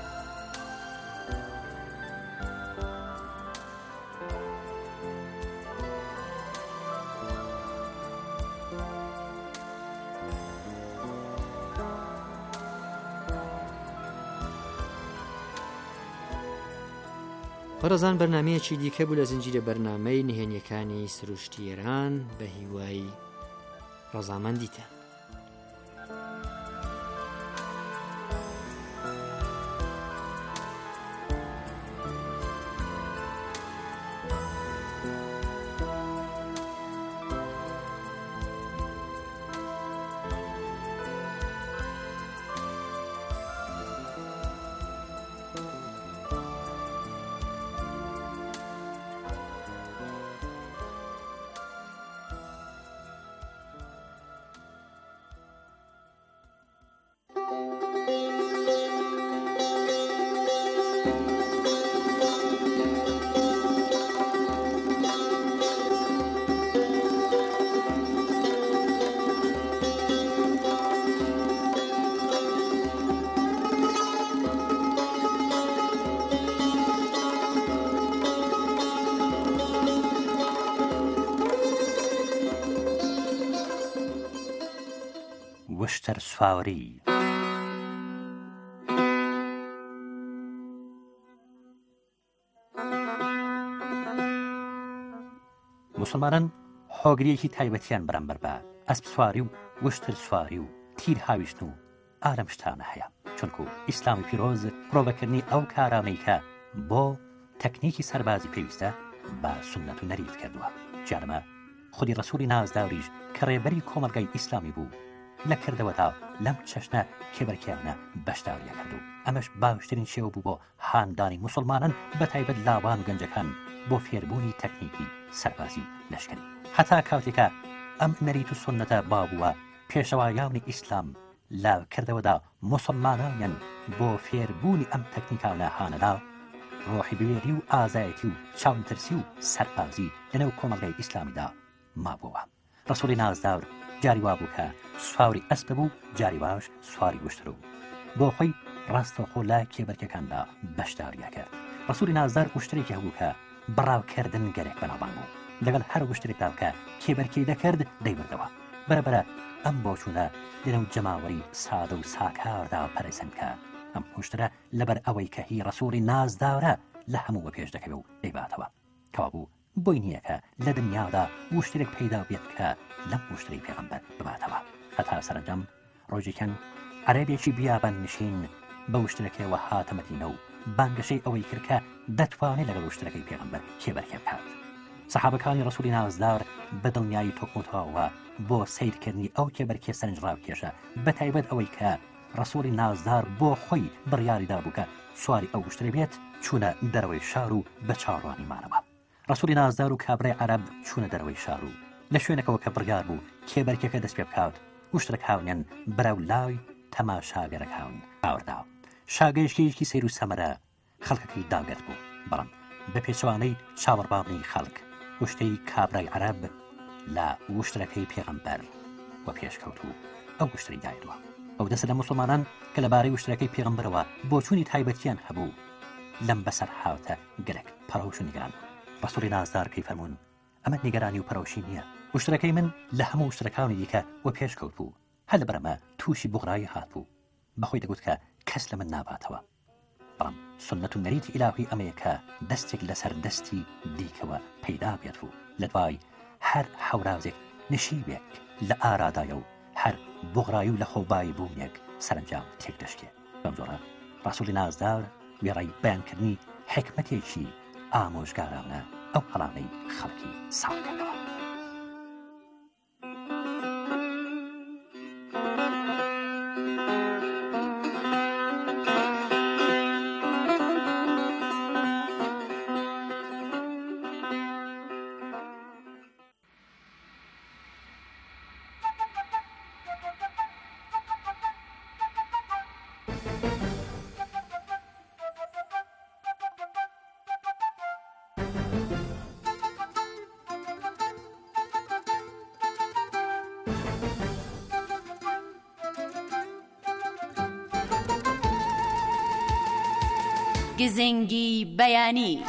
S5: بەڕێزان بەرنامەیەکی دیکە بوو لە زنجیرە بەرنامەی نهێنیەکانی سروشتی ئێران بە هیوای ڕەزامەندیتە.
S7: وشتر سواری. مسلمانان هۆگریەکی تایبەتیان بەرامبەر بە ئەسپ سواری و وشتر سواری و تیر هاویشتن و ئارەم شتانە هەیە، چونکو ئیسلامی پیرۆز پرۆڤەکردنی ئەو کارانەی کە بۆ تەکنیکی سەربازی پێویستە بە سنەت و نەریت کردووە. جارمە خودی ڕەسوولی نازداوریش کە ڕێبەری کۆمەلگای ئیسلامی بوو لە کردەوەدا لەم چەشنە کێبەرکیانە بەشداریە کردو. ئەمەش باشترین شێوە بوو بۆ هاندانی مسلمانان بە تایبەت لاوان و گەنجەکان بۆ فێربوونی تەکنیکی سەربازی لەشکری. هەتا کاتێکە ئەم نەریت و سنەتە بابووە پێشەوایانی ئیسلام لە کردەوەدا مسلمانانیان بۆ فێربوونی ئەم تەکنیکانە هانەدا ڕۆحی بوێری و ئازایەتی و چاونترسی و سەربازی لەنێو کۆمەلگای ئیسلامیدا مابووە. ڕەسوولی نازداور جاری وابوو کە سواری ئەسپ بوو، جاری واش سواری وشتر بوو. بۆ خۆی ڕاستەوخۆ لە کێبەرکەکاندا بەشداریە کرد. ڕەسوولی نازدار وشترێکی هەبوو کە بڕاوکردن گەرێک بەناوبان بوو. لەگەڵ هەر وشترێکدا کە کێبەرکەی دەکرد دەیبردەوە. بەرەبەرە ئەم بۆچوونە لەنێو جەماوەری سادە و ساکاردا پەرەسەند کە ئەم وشترە لەبەر ئەوەی کە هی ڕەسوولی نازدارە لە هەموو بە پێش دەکەوێ و دەیباتەوە. کەوا بوو بۆی نییە کە لە دنیادا وشترێک پەیدا بێت کە لەم وشتری پێغەمبەر بباتەوە. هەتا سەرنجەم ڕۆژێکەن عەرەبێکی بیابان نشین بە وشترەکەیەوە هاتەمەدینە و بانگەشەی ئەوەی کرد کە دەتوانێت لەگەڵ وشترەکەی پێغەمبەر کێبەرکێ بکات. سەحابەکانی ڕەسوولی نازدار بە دڵنیایی تۆکمتەوە بۆ سیرکردنی ئەو کێبەرکێ سەرنجڕاوکێشە، بە تایبەت ئەوەی کە ڕەسوولی نازدار بۆ خۆی بڕیاریدا بوو کە سواری ئەو وشترە بێت، چوونە دەرەوەی شار و بە چاڕوانی مانەوە. ڕەسوولی نازدار و کابرای عەرەب چوونە دەرەوەی شار و لە شوێنەکەوە کە بڕیار بوو کێبەرکێکە دەست پێ بکات، وشترەک هاونیان بەرەو لای تەماشاگەرەک هاون ئاوردا. شاگەیشتێکی سەیر و سەمەرە خەڵکەکەی داگەرد بوو، بەڵام بە پێچەوانەی چاوەڕبابنی خەڵک وشتەی کابرای عەرەب لە وشترەکەی پێغەمبەر و پێشکەوت و ئەو وشتری دایدووە. ئەو دەسە لە مسلمانان کە لەبارەی وشترەکەی پێغەمبەرەوە بۆچوونی تایبەتیان هەبوو لەم بەسەر هاوتە گەلێک پەرەوش و نیگەران. ڕەسوولی نازدار پێی فەرموون ئەمە نیگەرانی و پەرەوشی نییە، وشترەکەی من لە هەموو شتەکانی دیکە وە پێشکەوت بوو، هەر لە بەرەمە تووشی بوغڕایی هات بوو، بەخۆی دەگوت کە کەس لە من ناباتەوە. بەڵام سنەت و نەریتی ئیلاهی ئەمەیە کە دەستێک لەسەر دەستی دیکەوە پەیدا بێت بوو، لە دوای هەر هەورازێک نشیبێک لە ئارادایە و هەر بوغڕایی و لە خۆبایی بوونێک سەرنجام تێک دەشتێ. بەم جۆرە ڕەسوولی نازدار وێڕای بەیانکردنی حکمەتێکی ئامۆژگارانە ئەو هەڵانەی خەڵکی ساڵکردنەوە.
S1: گزنگی بەیانی.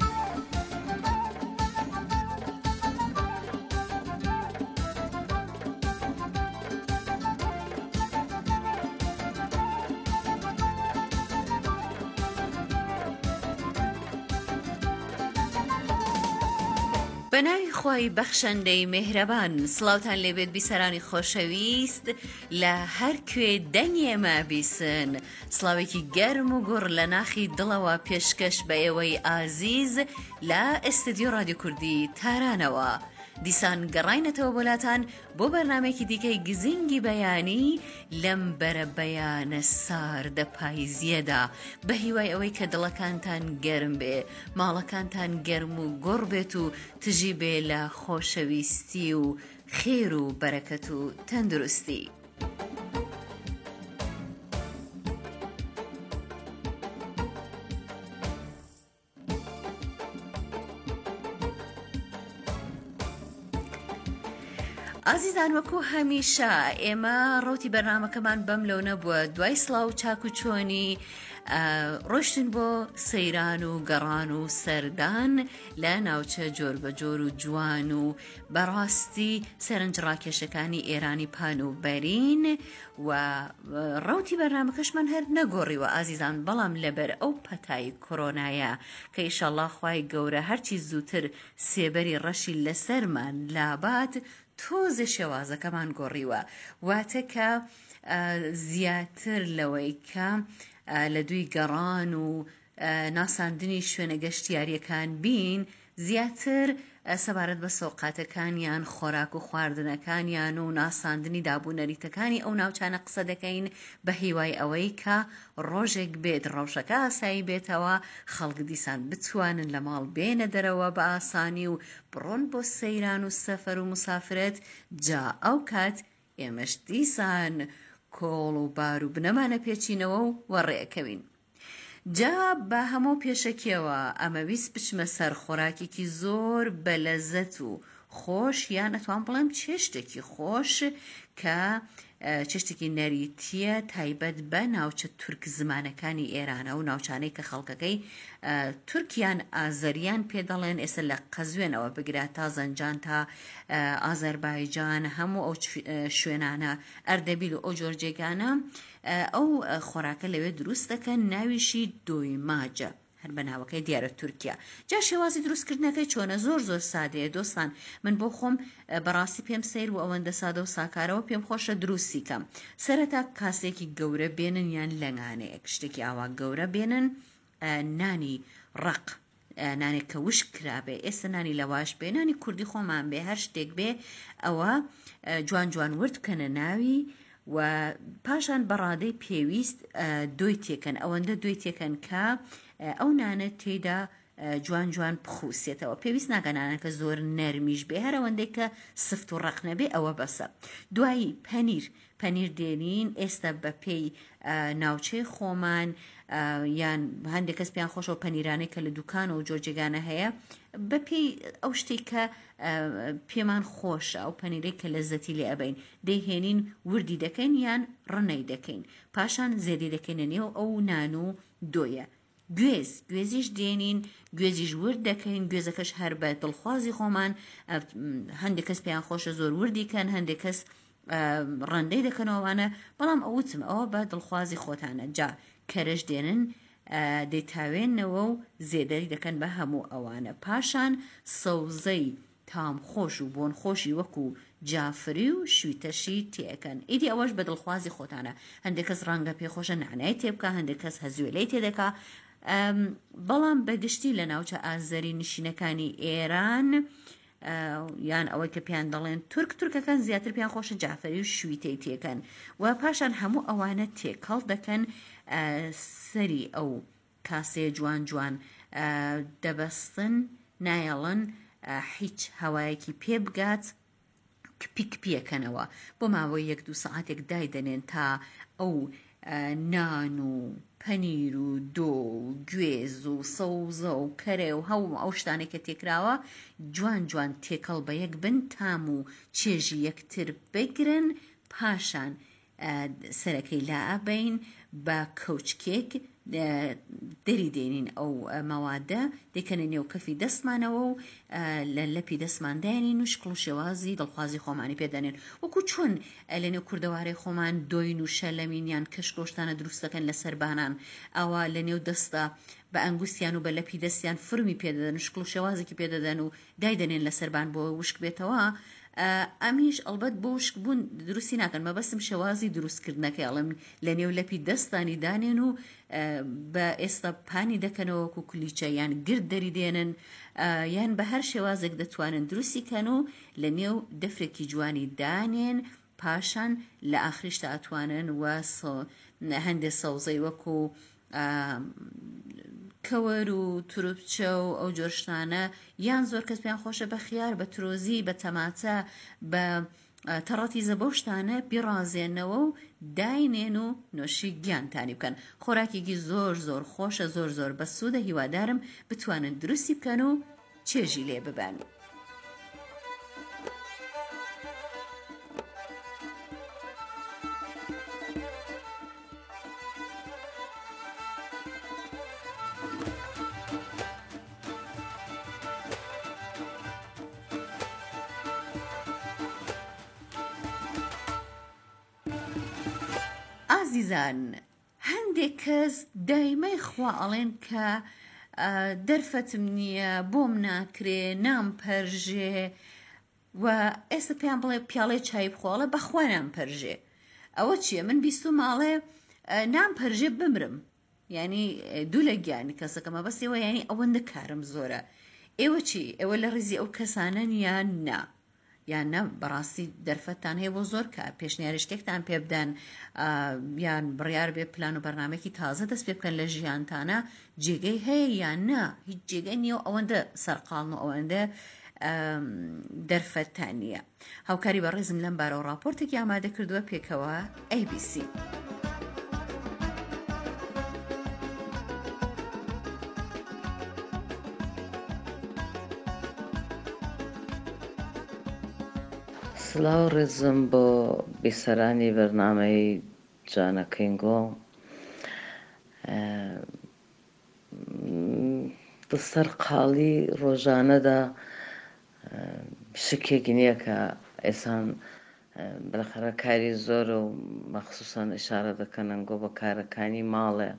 S1: بەناوی خۆی بەخشەندەی مێهرەبان، سڵاوتان لێبێت بیسەرانی خۆشەویست لە هەر کوێ دەنگێمە بیسن. سڵاوێکی گەرم و گوڕ لە ناخی دڵەوە پێشکەش بە ئێوەی ئازیز لە ئێستدیۆ رادیۆ کوردی تارانەوە. دیسان گەڕاینەتەوە بۆلاتان بۆ بەرنامێکی دیکەی گزنگی بەیانی لەم بەرە بەیانە ساردە پاییزیەدا، بە هیوای ئەوەی کە دڵەکانتان گەرم بێ، ماڵەکانتان گەرم و گۆڕ بێت و تژی بێ لە خۆشەویستی و خێر و بەرەکەت و تەندروستی. ئازیزان، وەکو هەمیشە ئێمە ڕۆتی بەرنامەکەمان بەم لەو نەبووە دوای سڵاو چاک و چۆنی ڕۆشتن بۆ سەیران و گەڕان و سەردان لە ناوچە جۆر بە جۆر و جوان و بەڕاستی سەرنج ڕاکێشەکانی ئێرانی پان و بەرین و ڕۆتی بەرنامەکەشمان هەر نەگۆڕیوە ئازیزان، بەڵام لەبەر ئەو پەتای کۆرۆنایە کە ئیشەڵڵا خوای گەورە هەرچی زووتر سێبەری ڕەشی لەسەرمان لابات تۆزە شێوازەکەمان گۆڕیوە، واتە کە زیاتر لەوەی کە لە دوی گەڕان و ناساندنی شوێنە گەشتیاریەکان بین، زیاتر سەبارەت بە سۆقاتەکانیان، خۆراک و خواردنەکانیان و ناساندنی دابوونەریتەکانی ئەو ناوچانە قسە دەکەین، بە هیوای ئەوەی کە ڕۆژێک بێت ڕەوشەکە ئاسایی بێتەوە، خەڵک دیسان بتوانن لە ماڵ بێنە دەرەوە بە ئاسانی و بڕۆن بۆ سەیران و سەفەر و مسافرەت. جا ئەو کات ئێمەش دیسان کۆڵ و بار و بنەمانە پێچینەوە و وەڕێەکەوین. جا بە هەموو پێشەکیەوە ئەمەویست بچمە سەر خۆراکێکی زۆر بەلەزەت و خۆش، یان ئەتوان بڵێم چێشتێکی خۆش کە چێشتێکی نەریتیە تایبەت بە ناوچە تورک زمانەکانی ئێرانە و ناوچانەی کە خەڵکەکەی تورکیان ئازەریان پێدەڵێن، ئێستا لە قەزوێنەوە بگرات تا زەنجان تا ئازەربایجان، هەموو ئەو شوێنانە ئەردەبیل و ئەو جۆرجێگانە ئەو خۆراکە لەوێ دروست دەکەن، ناویشی دۆیماجە، هەر بەناوەکەی دیارە تورکیا. جا شێوازی دروستکردنەکەی چۆنە؟ زۆر زۆر سادەیە دۆستان، من بۆ خۆم بەڕاستی پێم سیر و ئەوەندە سادە و ساکارەوە پێم خۆشە دروستی کەم. سەرەتا کاسێکی گەورە بێنن یان لەنگانەیەک شتێکی ئاوا گەورە بێنن، نانی ڕق، نانێک کە وشک کرابێ، ئێستا نانی لەواش بێ، نانی کوردی خۆمان بێ، هەر شتێک بێ، ئەوە جوان جوان ورد بکەنە ناوی و پاشان بەڕادەی پێویست دۆی تێکەن، ئەوەندە دۆی تێکەن کە ئەو نانە تێدا جوان جوان بخوسێتەوە. پێویست ناگەنانەکە زۆر نەرمیش بێ، هەر ئەوەندەی کە سفت و ڕق نەبێ ئەوە بەسە. دوایی پەنیر دێنین، ئێستا بە پێی ناوچەی خۆمان یان هەندێک کەس پێیان خۆشەوە پەنیرانەی کە لە دوکان و جۆرجێگانە هەیە، بە پێی ئەو شتێک کە پێمان خۆشە، ئەو پەنیرەی کە لەزەتی لێ ئەبین دەیهێنین، وردی دەکەین یان ڕنەی دەکەین، پاشان زێدی دەکەینە نێو ئەو نان و دۆیە. گوێزیش دێنین گوێزیش ورد دەکەین گوێزەکەش هەر بە دڵخوازی خۆمان هەندێک کەس پێیان خۆشە زۆر وردیکەن هەندێک کەس ڕەندەی دەکەنەوەوانە بەڵام ئەوتم ئەوە بە دڵخوازی خۆتانە جا کەرەش دێنن دەیتاوێنەوە و زێدەری دەکەن بە هەموو ئەوانە پاشان سەوزەی تام خۆش و بۆن خۆشی وەکو جافری و شویتەشی تێەکەن ئیدی ئەوەش بە دڵخوازی خۆتانە هەندێک کەس ڕەنگە پێخۆشە نعنای تێبکە هەندێک کەس هەزوێلەی تێدەکا بەڵام بەگشتی لە ناوچە ئازەری نشینەکانی ئێران یان ئەوەی کە پیان دەڵێن تورکەکان زیاتر پیان خۆشە جافری و شویتەی تێکەن و پاشان هەموو ئەوانە تێکەڵ دەکەن سەری ئەو کاسەیە جوان جوان دەبەستن نایەڵن هیچ هەوایەکی پێ بگات کپیەکەنەوە بۆ ماوەی 1-2 سەعاتێک دایدەنێن تا ئەو نان و پەنیر و دۆ و گوێز و سەوزە و کەرێ و هەوو ئەو شتانێک کە تێکراوە جوان جوان تێکەڵ بە یەک بن تام و چێژی یەکتر بگرن پاشان سەرەکەی لا ئەبین بە کەوچکێک دەری دێنین ئەو مەوادە دەکەنە نێو کەفی دەستمانەوە و لە لەپی دەستماندایانین و شکڵ و شێوازی دڵخوازی خۆمانی پێدەنێن وەکو چۆن لە نێو کوردەوارەی خۆمان دۆین و شەلەمینیان کەشکۆشتانە دروست دەکەن لە سەربانان ئەوە لە نێو دەستا بە ئەنگوستیان و بە لەپی دەستیان فرمی پێدەدەن شکڵ و شێوازێکی پێدەدەن و دایدەنێن لە سەربان بۆ وشک بێتەوە ئەمیش ئەلبەت بۆ وشک بوون دروستی ناکەن مەبەستم شێوازی دروستکردنەکەی ئەڵم لە نێو لەپی دەستانی دانێن و بە ئێستا پانی دەکەنەوە و کولیچە یان گرد دەری دێنن یان بە هەر شێوازێک دەتوانن دروستی کەن و لە نێو دەفرێکی جوانی دانێن پاشان لە ئاخریشتا ئەتوانن و هەندێک سەوزەی وەکو کەوەر و تروپچە و ئەو جۆرشتانە یان زۆر کەس پێیان خۆشە بە خیار بە ترۆزی بە تەماچە بە تەڕەتی زەبەشتانە بیڕازێنەوە و داینێن و نوۆشی گیانتانی بکەن خۆراکێکی زۆر زۆر خۆشە زۆر زۆر بە سوودە هیوادارم بتوانن دروستی بکەن و چێژی لێ ببەن. عزیزان هەندێک کەس دایمەی خوا ئەڵێن کە دەرفەتم نییە بۆم ناکرێ نامپەرژێ و ئێستا پێیان بڵێ پیاڵێ چای بخۆڵە بەخوا نامپەرژێ ئەوە چییە من بیست و ماڵێ نامپەرژێ بمرم یعنی دوو لە گیانی کەسەکەمە بەسەوە یعنی ئەوەندە کارم زۆرە ئێوە چی ئێوە لە ڕیزی ئەو کەسانن یان نا یان نە بەڕاستی دەرفەتتان هەیە بۆ زۆر کە پێشنیاری شتێکتان پێ بدەن یان بڕیار بێ پلان و بەرنامێکی تازە دەست پێ بکەن لە ژیانتانە جێگەی هەیە یان نا هیچ جێگەی نییە و ئەوەندە سەرقاڵن و ئەوەندە دەرفەتتان نییە هاوکاری بەڕێزم لەم بارە و راپۆرتێکی ئامادە کردووە پێکەوە ABC.
S8: سلااو ڕێزم بۆ بیسەرانی بەرنامەی جانە کینگۆ سەرقاڵی ڕۆژانەدا شکێکی نییە کە ئێسان بەخەرە کاری زۆر و مەخصوصان ئشارە دەکەن ئەنگۆ بە کارەکانی ماڵێ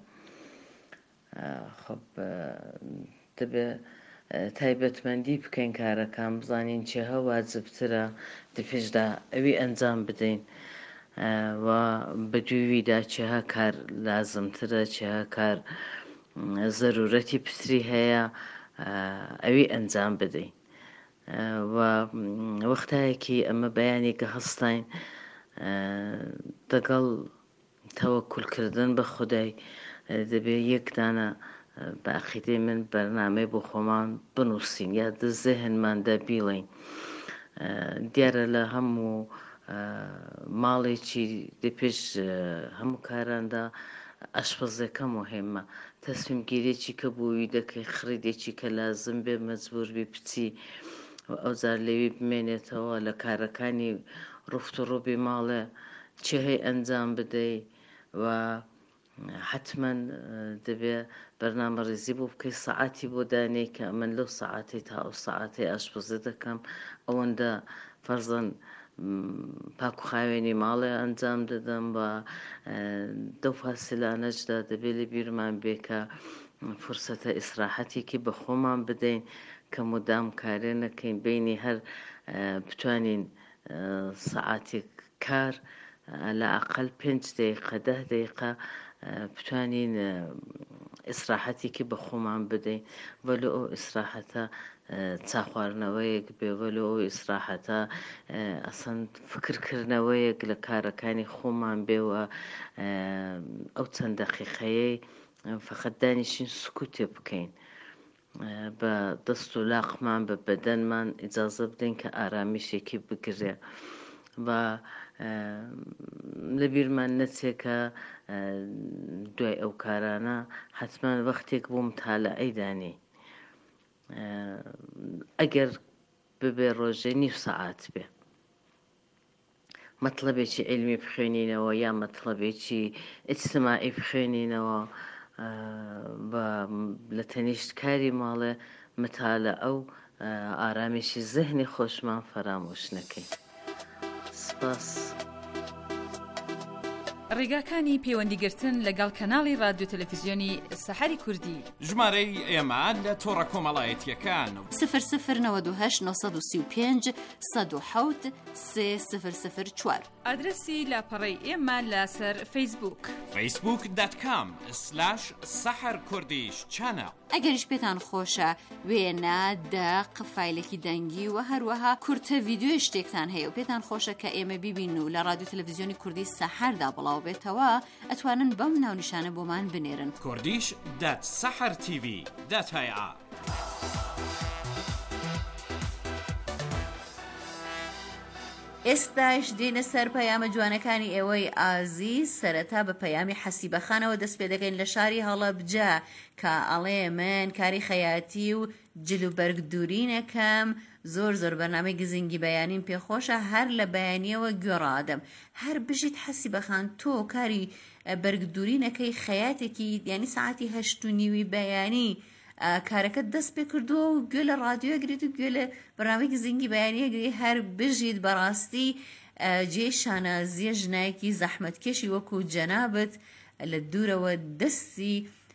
S8: خۆ دەبێ تایبەتمەندی بکەین کارەکان بزانین چێها واجبترە دپێشدا ئەوی ئەنجام بدەین و بەدوویدا چێها کار لازمترە چێها کار زەرورەتی پتری هەیە ئەوی ئەنجام بدەین و وەختایەکی ئەمە بەیانێکە هەستین دەگەڵ تەوەکولکردن بە خودای دەبێ یەکدانە بە عەقیدەی من بەرنامەی بۆ خۆمان بنووسین یا زێهنماندا بیڵین دیارە لە هەموو ماڵێکی دەپێش هەموو کاراندا ئەشپەزەکە مهمە تەسمیمگیرێکی کە بووی دەکەی خڕیدێکی کە لازم بێ مەجبور بی بچی ئەوزار لەوی بمێنێتەوە لە کارەکانی ڕفت و ڕووبی ماڵێ چێ هەی ئەنجام بدەی و حتما دەبێ بەرنامە ڕێزی بۆ بکەی سەعاتی بۆ دانێ کە من لەو سەعاتی تا ئەو سەعاتی ئاشپزی دەکەم ئەوەندە فەرزەن پاک و خاوێنی ماڵێ ئەنجام دەدەم بە دەو فاسیلانەشدا دەبێت لە بیرمان بێ کە فرسەتە ئیسراحەتێکی بە خۆمان بدەین کە مدام کارێ نەکەین بینی هەر بتوانین سەعاتێک کار لە ئەقل 5 دقیقە 10 دقیقە بتوانین ئیسراحەتێکی بە خۆمان بدەین وەلو ئەو ئیسراحەتە چاخواردنەوەیەک بێ وەلو ئەو ئیسراحەتە ئەسەن فکرکردنەوەیەک لە کارەکانی خۆمان بێوە ئەو چەند دەقیقەیەی فقط دانیشین سکوتێ بکەین بە دەست و لاقمان بە بەدەنمان ئیجازە بدەین کە ئارامیشێکی بگرێ و لە بیرمان نەچێکە دوای ئەو کارانە حتما وەختێک بۆ متالعەی دانێ ئەگەر ببێ ڕۆژێ نیو سەعات بێ مەطلبێکی علمی بخوێنینەوە یا مەطلبێکی ئیجتیماعی بخوێنینەوە لە تەنیشت کاری ماڵێ متالعە و ئارامێکی زەهنی خۆشمان فەرامۆش نەکەین. سپاس.
S9: ڕێگاکانی پەیوەندیگرتن لەگەڵ کەناڵی رادیۆ تەلەڤیزیۆنی سەحەری کوردی
S4: ژمارەی ئێمە لە تۆڕە کۆمەڵایەتیەکان
S1: 0092 935 107 3004
S9: ئادرسی لاپەڕەی ئێمە لەسەر فەیسبووک
S4: facebook.com/saharkurdish-channel.
S1: ئەگەریش پێتان خۆشە وێنە دەق فایلێکی دەنگی و هەروەها کورتە ڤیدیۆی شتێکتان هەیە و پێتان خۆشە کە ئێمە بیبین و لە رادیۆ تەلەڤیزیۆنی کوردی سەحەردا بڵاو بێتەوە ئەتوانن بەم ناونیشانە بۆمان بنێرن
S4: kurdish.sahartv.ir.
S1: ئێستاش دێنە سەر پەیامە جوانەکانی ئێوەی ئازیز سەرەتا بە پەیامی حەسیبەخانەوە دەست پێ دەکەین لە شاری هەڵەبجە کە ئەڵێ من کاری خەیاتی و جلوبەرگ دوورینەکەم زۆر بەرنامەی گزینگی بەیانیم پێخۆشە هەر لە بەیانیەوە گوێڕادەم هەر بژیت حەسیبەخان تۆ کاری بەرگدورینەکەی خەیاتێکی یعنی ساعتی 8:30 بەیانی کارەکەت دەست پێ کردووە و گوێ لە ڕادیۆ گریت و گوێ لە بەرنامەی گزینگی بەیانیە گری هەر بژیت بەڕاستی جێ شانازیە ژنایەکی زەحمەتکێشی وەکو جەنابەت لە دوورەوە دەستی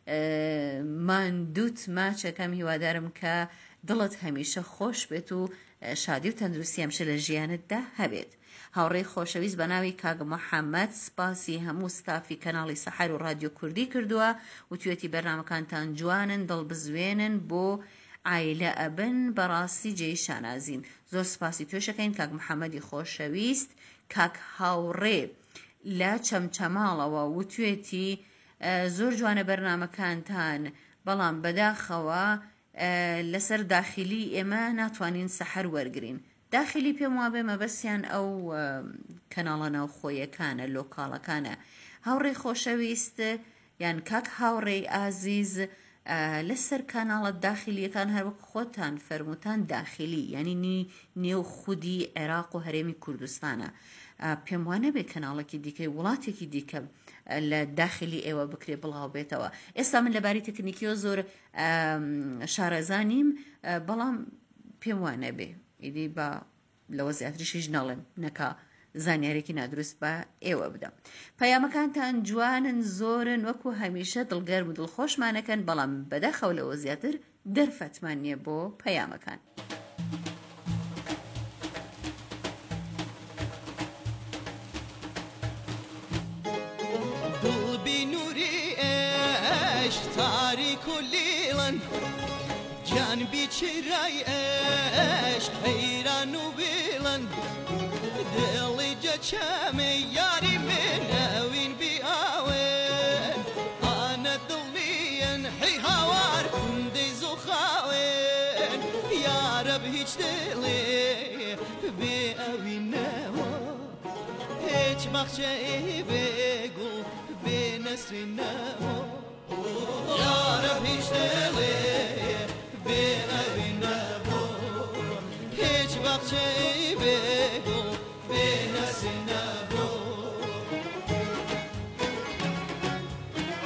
S1: ماندووت ماچەکەم هیوادارم کە دڵت هەمیشە خۆش بێت و شادی و تەندروستی هەمیشە لە ژیانتدا هەبێت. هاوڕێی خۆشەویست بە ناوی کاک محەممەد سپاسی هەموو ستافی کەناڵی سەحەر و رادیۆ کوردی کردووە و توێتی بەرنامەکانتان جوانن دڵبزوێنن بۆ عایلە ئەبن بەڕاستی جێی شانازین. زۆر سپاسی توێشەکەین کاک محەممەدی خۆشەویست کاک هاوڕێ لە چەمچەماڵەوە و توێتی زۆر جوانە بەرنامەکانتان بەڵام بەداخەوە لەسەر داخلی ئێمە ناتوانین سەحەر وەرگرین. داخلی پێم وابێ مەبەستیان ئەو کەناڵە ناوخۆیەکانە لۆکاڵەکانە. هاوڕێی خۆشەویست یان کاک هاوڕێی ئازیز لەسەر کاناڵە داخلیەکان هەروەک خۆتان فەرموتان داخلی یعنی نێو خودی عێراق و هەرێمی کوردستانە. پێم وانە بێ کەناڵێکی دیکەی وڵاتێکی دیکە لە داخلی ئێوە بکرێ بڵاو بێتەوە. ئێستا من لەباری تەکنیکیەوە زۆر شارەزانیم بەڵام پێم وانە بێ ئیدی بە لەوە زیاتریشیش نەڵێم نەکا زانیارێکی نادروست بە ئێوە بدەم. پەیامەکانتان جوانن زۆرن وەکو هەمیشە دڵگەرم و دڵخۆشمانەکەن بەڵام بەداخەو لەوە زیاتر دەرفەتمان نییە بۆ پەیامەکان.
S6: تاریک و لیلن جان بیچرای عشق حیران و بیلن دلی جچم یاری من اوین بی آوین آنا دلین حی هاوار کندی زخاوین یا رب هیچ دلی بی اوین نوا هیچ بخشه بگو بی نسر نوا یا رب هیچ دلی بین اوین نبو هیچ بخشه بگو بین اسی نبو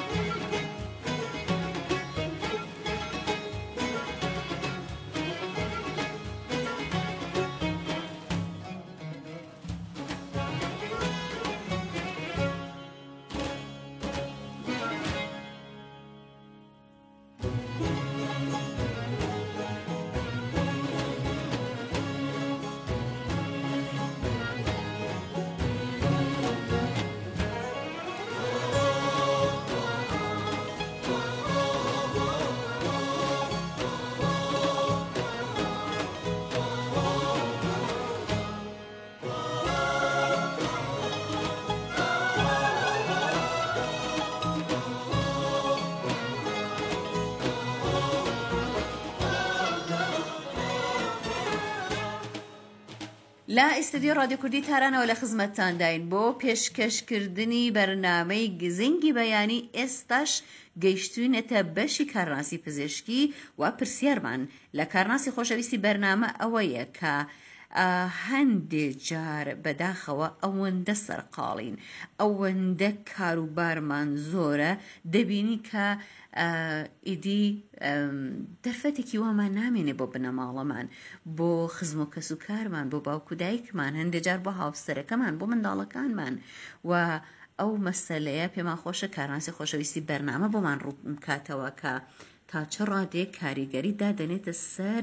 S1: لا ئێستدیۆ رادیۆ کوردی تارانەوە لە خزمەتتانداین بۆ پێشکەشکردنی بەرنامەی گزنگی بەیانی. ئێستاش گەیشتوونەتە بەشی کارناسی پزیشکی و پرسیارمان لە کارناسی خۆشەویستی بەرنامە ئەوەیە کە هەندێک جار بەداخەوە ئەوەندە سەرقاڵین، ئەوەندە کاروبارمان زۆرە، دەبینی کە ئیدی دەرفەتێکی وامان نامێنێ بۆ بنەماڵەمان، بۆ خزم و کەس و کارمان، بۆ باوکو دایکمان، هەندێک جار بۆ هاوسەرەکەمان، بۆ منداڵەکانمان. و ئەو مەسەلەیە پێمان خۆشە کارناسی خۆشەویستی بەرنامە بۆمان ڕوو بکاتەوە کە تا چه ڕادێک کاریگەری دادەنێتە سەر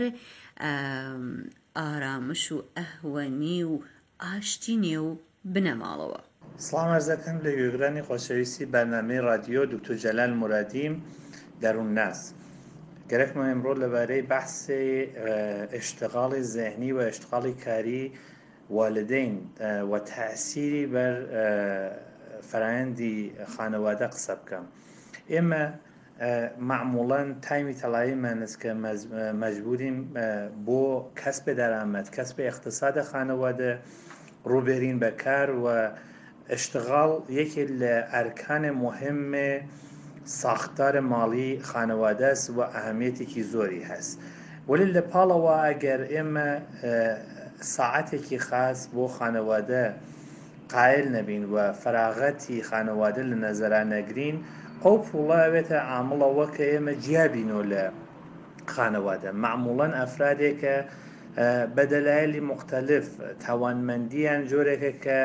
S1: ئارامش و ئەهوەنی و ئاشتی نێو بنەماڵەوە.
S10: سڵام عەرزەکەم لە گوێگرانی خۆشەویستی بەرنامەی رادیۆ دکتۆر جەلال مورادیم دەروون ناس. گەرەکمە ئەمڕۆ لەبارەی بەحسی ئشتغاڵی زێهنی و ئشتغاڵی کاری والدین و تەئسیری بەر فەرایەندی خانەوادە قسە بکەم. ئێمە معموڵەن تایمی تەڵاییمان است کە مەجبورین بۆ کەسب دەرامەت، کەسب اقتصادە خانەوادە ڕووبێرین بە کار و اشتغال یەکێک لە ئەرکانە مهمە ساختارە ماڵی خانەوادە است و ئەهەمیەتێکی زۆری هەست. وەلی لە پاڵەوە ئەگەر ئێمە ساعەتێکی خاص بۆ خانەوادە قایل نەبین و فەراغەتی خانەوادە لە نەزەرا نەگرین، ئەو پوڵە ئەوێتە عامڵەوە کە ئێمە جیابینەوە لە خانەوادە. معموڵەن ئەفرادێکە بە دەلایلی مختلف تاوانمەندیان جۆرێکە کە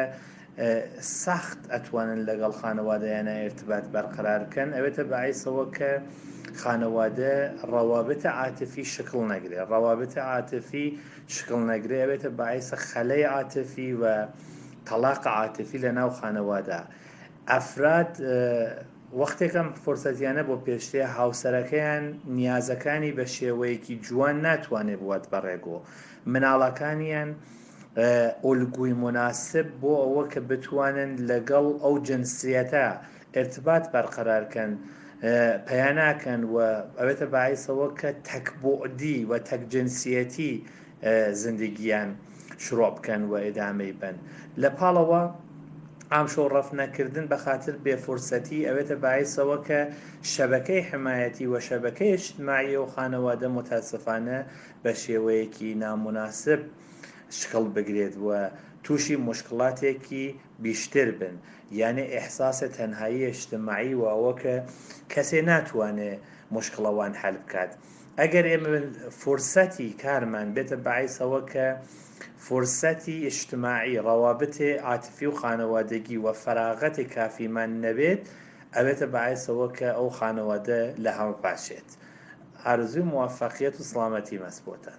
S10: سەخت ئەتوانن لەگەڵ خانەوادەیانە ارتباط بەرقەرار بکەن، ئەوێتە بەعیسەوە کە خانەوادە ڕەوابطە عاتفی شکڵ نەگرێ. ڕەوابطە عاتفی شکڵ نەگرێ ئەوێتە بەعیسە خەلەی عاتفی و تەلاق عاتفی لە ناو خانەوادە. ئەفراد وەختێکم فرسەتیانە بۆ پێشتێ هاوسەرەکەیان نیازەکانی بە شێوەیەکی جوان ناتوانێت بوات بەڕێگۆ، مناڵەکانیان ئۆلگوی مناسب بۆ ئەوە کە بتوانن لەگەڵ ئەو جنسیەتە ارتباط بەرقەرارکەن پەیاناکەن و ئەوێتە بەعیسەوە کە تەکبوعدی و تەکجنسیەتی زندگیان شڕۆ بکەن و ئێدامەی بن. لە پاڵەوە ئامشۆ ڕەفنەکردن بە خاتر بێفورسەتی ئەوێتە بەعیسەوە کە شەبەکەی حمایەتی و شەبەکەی اجتماعی و خانەوادە متاسفانە بە شێوەیەکی نامناسب شکڵ بگرێت و تووشی مشکلاتێکی بیشتر بن، یعنی ئیحساسە تەنهایی اجتماعی و ئەوە کە کەسێ ناتوانێ مشکڵەوان حەل بکات. ئەگەر ئێمە فرسەتی کارمان بێتە بەعیسەوە کە فرسەتی اجتماعی، ڕەوابطێ عاتفی و خانەوادەگی و فەراغەتی کافیمان نەبێت، ئەوێتە بەعیسەوە کە ئەو خانەوادە لە هەڵ پاشێت. ئارزوی موفەقیەت و سڵامەتی مەسبۆتان.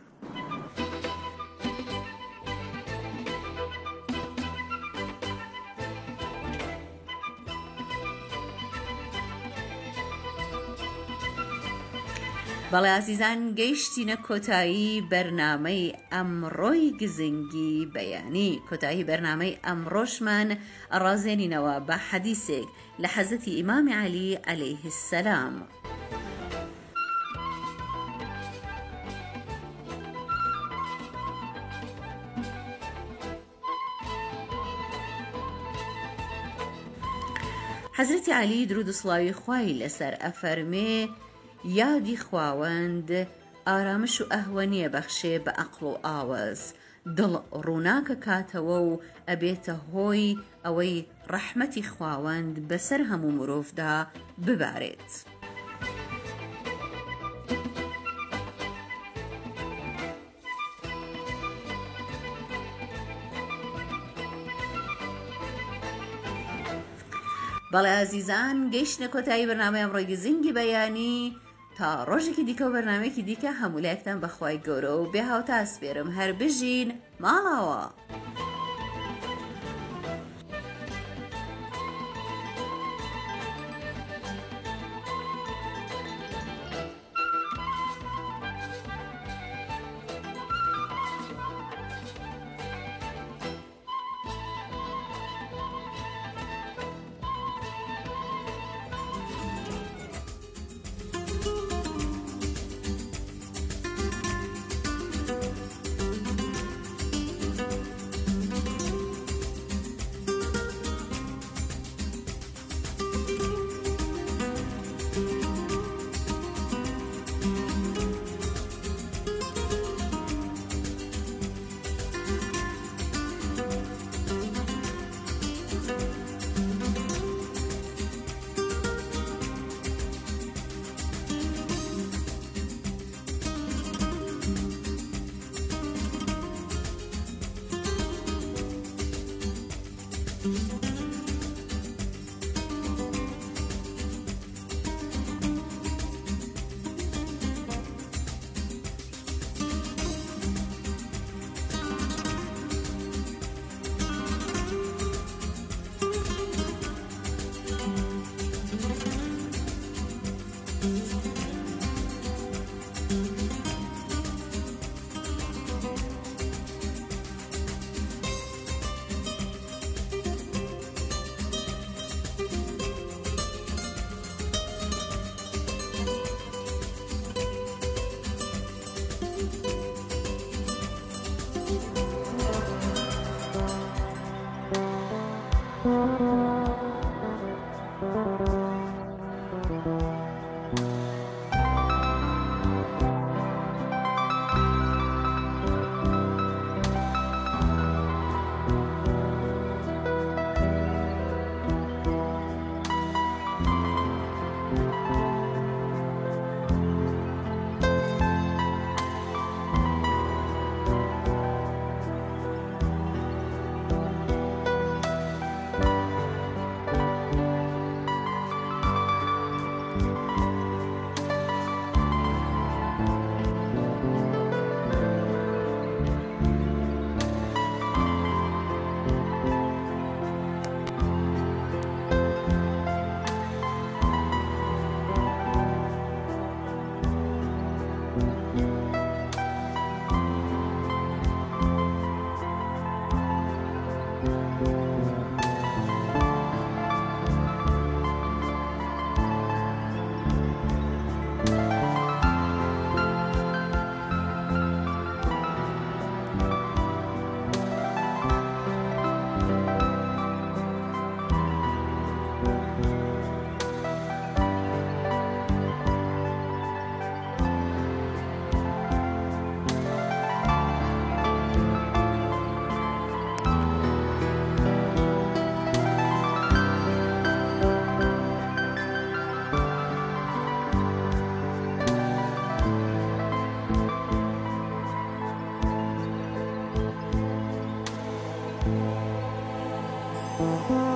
S1: بەڵێ ئازیزان، گەیشتینە کۆتایی بەرنامەی ئەمڕۆی گزنگی بەیانی. کۆتایی بەرنامەی ئەمڕۆشمان ڕازێنینەوە بە حەدیسێک لە حەزەتی ئیمامی عەلی عەلەیه السەلام. حەزرەتی عەلی درود و سڵاوی خوای لەسەر ئەفەرمێ یادی خواوەند ئارامش و ئەهوەنیە بەخشێ بە عەقڵ و ئاوەز، دڵ ڕووناکە کاتەوە و ئەبێتە هۆی ئەوەی ڕەحمەتی خواوەند بەسەر هەموو مرۆڤدا ببارێت. بەڵێ ئازیزان، گەیشتنە کۆتایی بەرنامەی ئەمڕۆی گزنگی بەیانی. تا ڕۆژێکی دیکە و بەرنامەیەکی دیکە هەموو لایەکتان بەخوای گەورە و بێ هاوتا ئەسپێرم هەر بژین ماڵەوە.
S2: Thank you.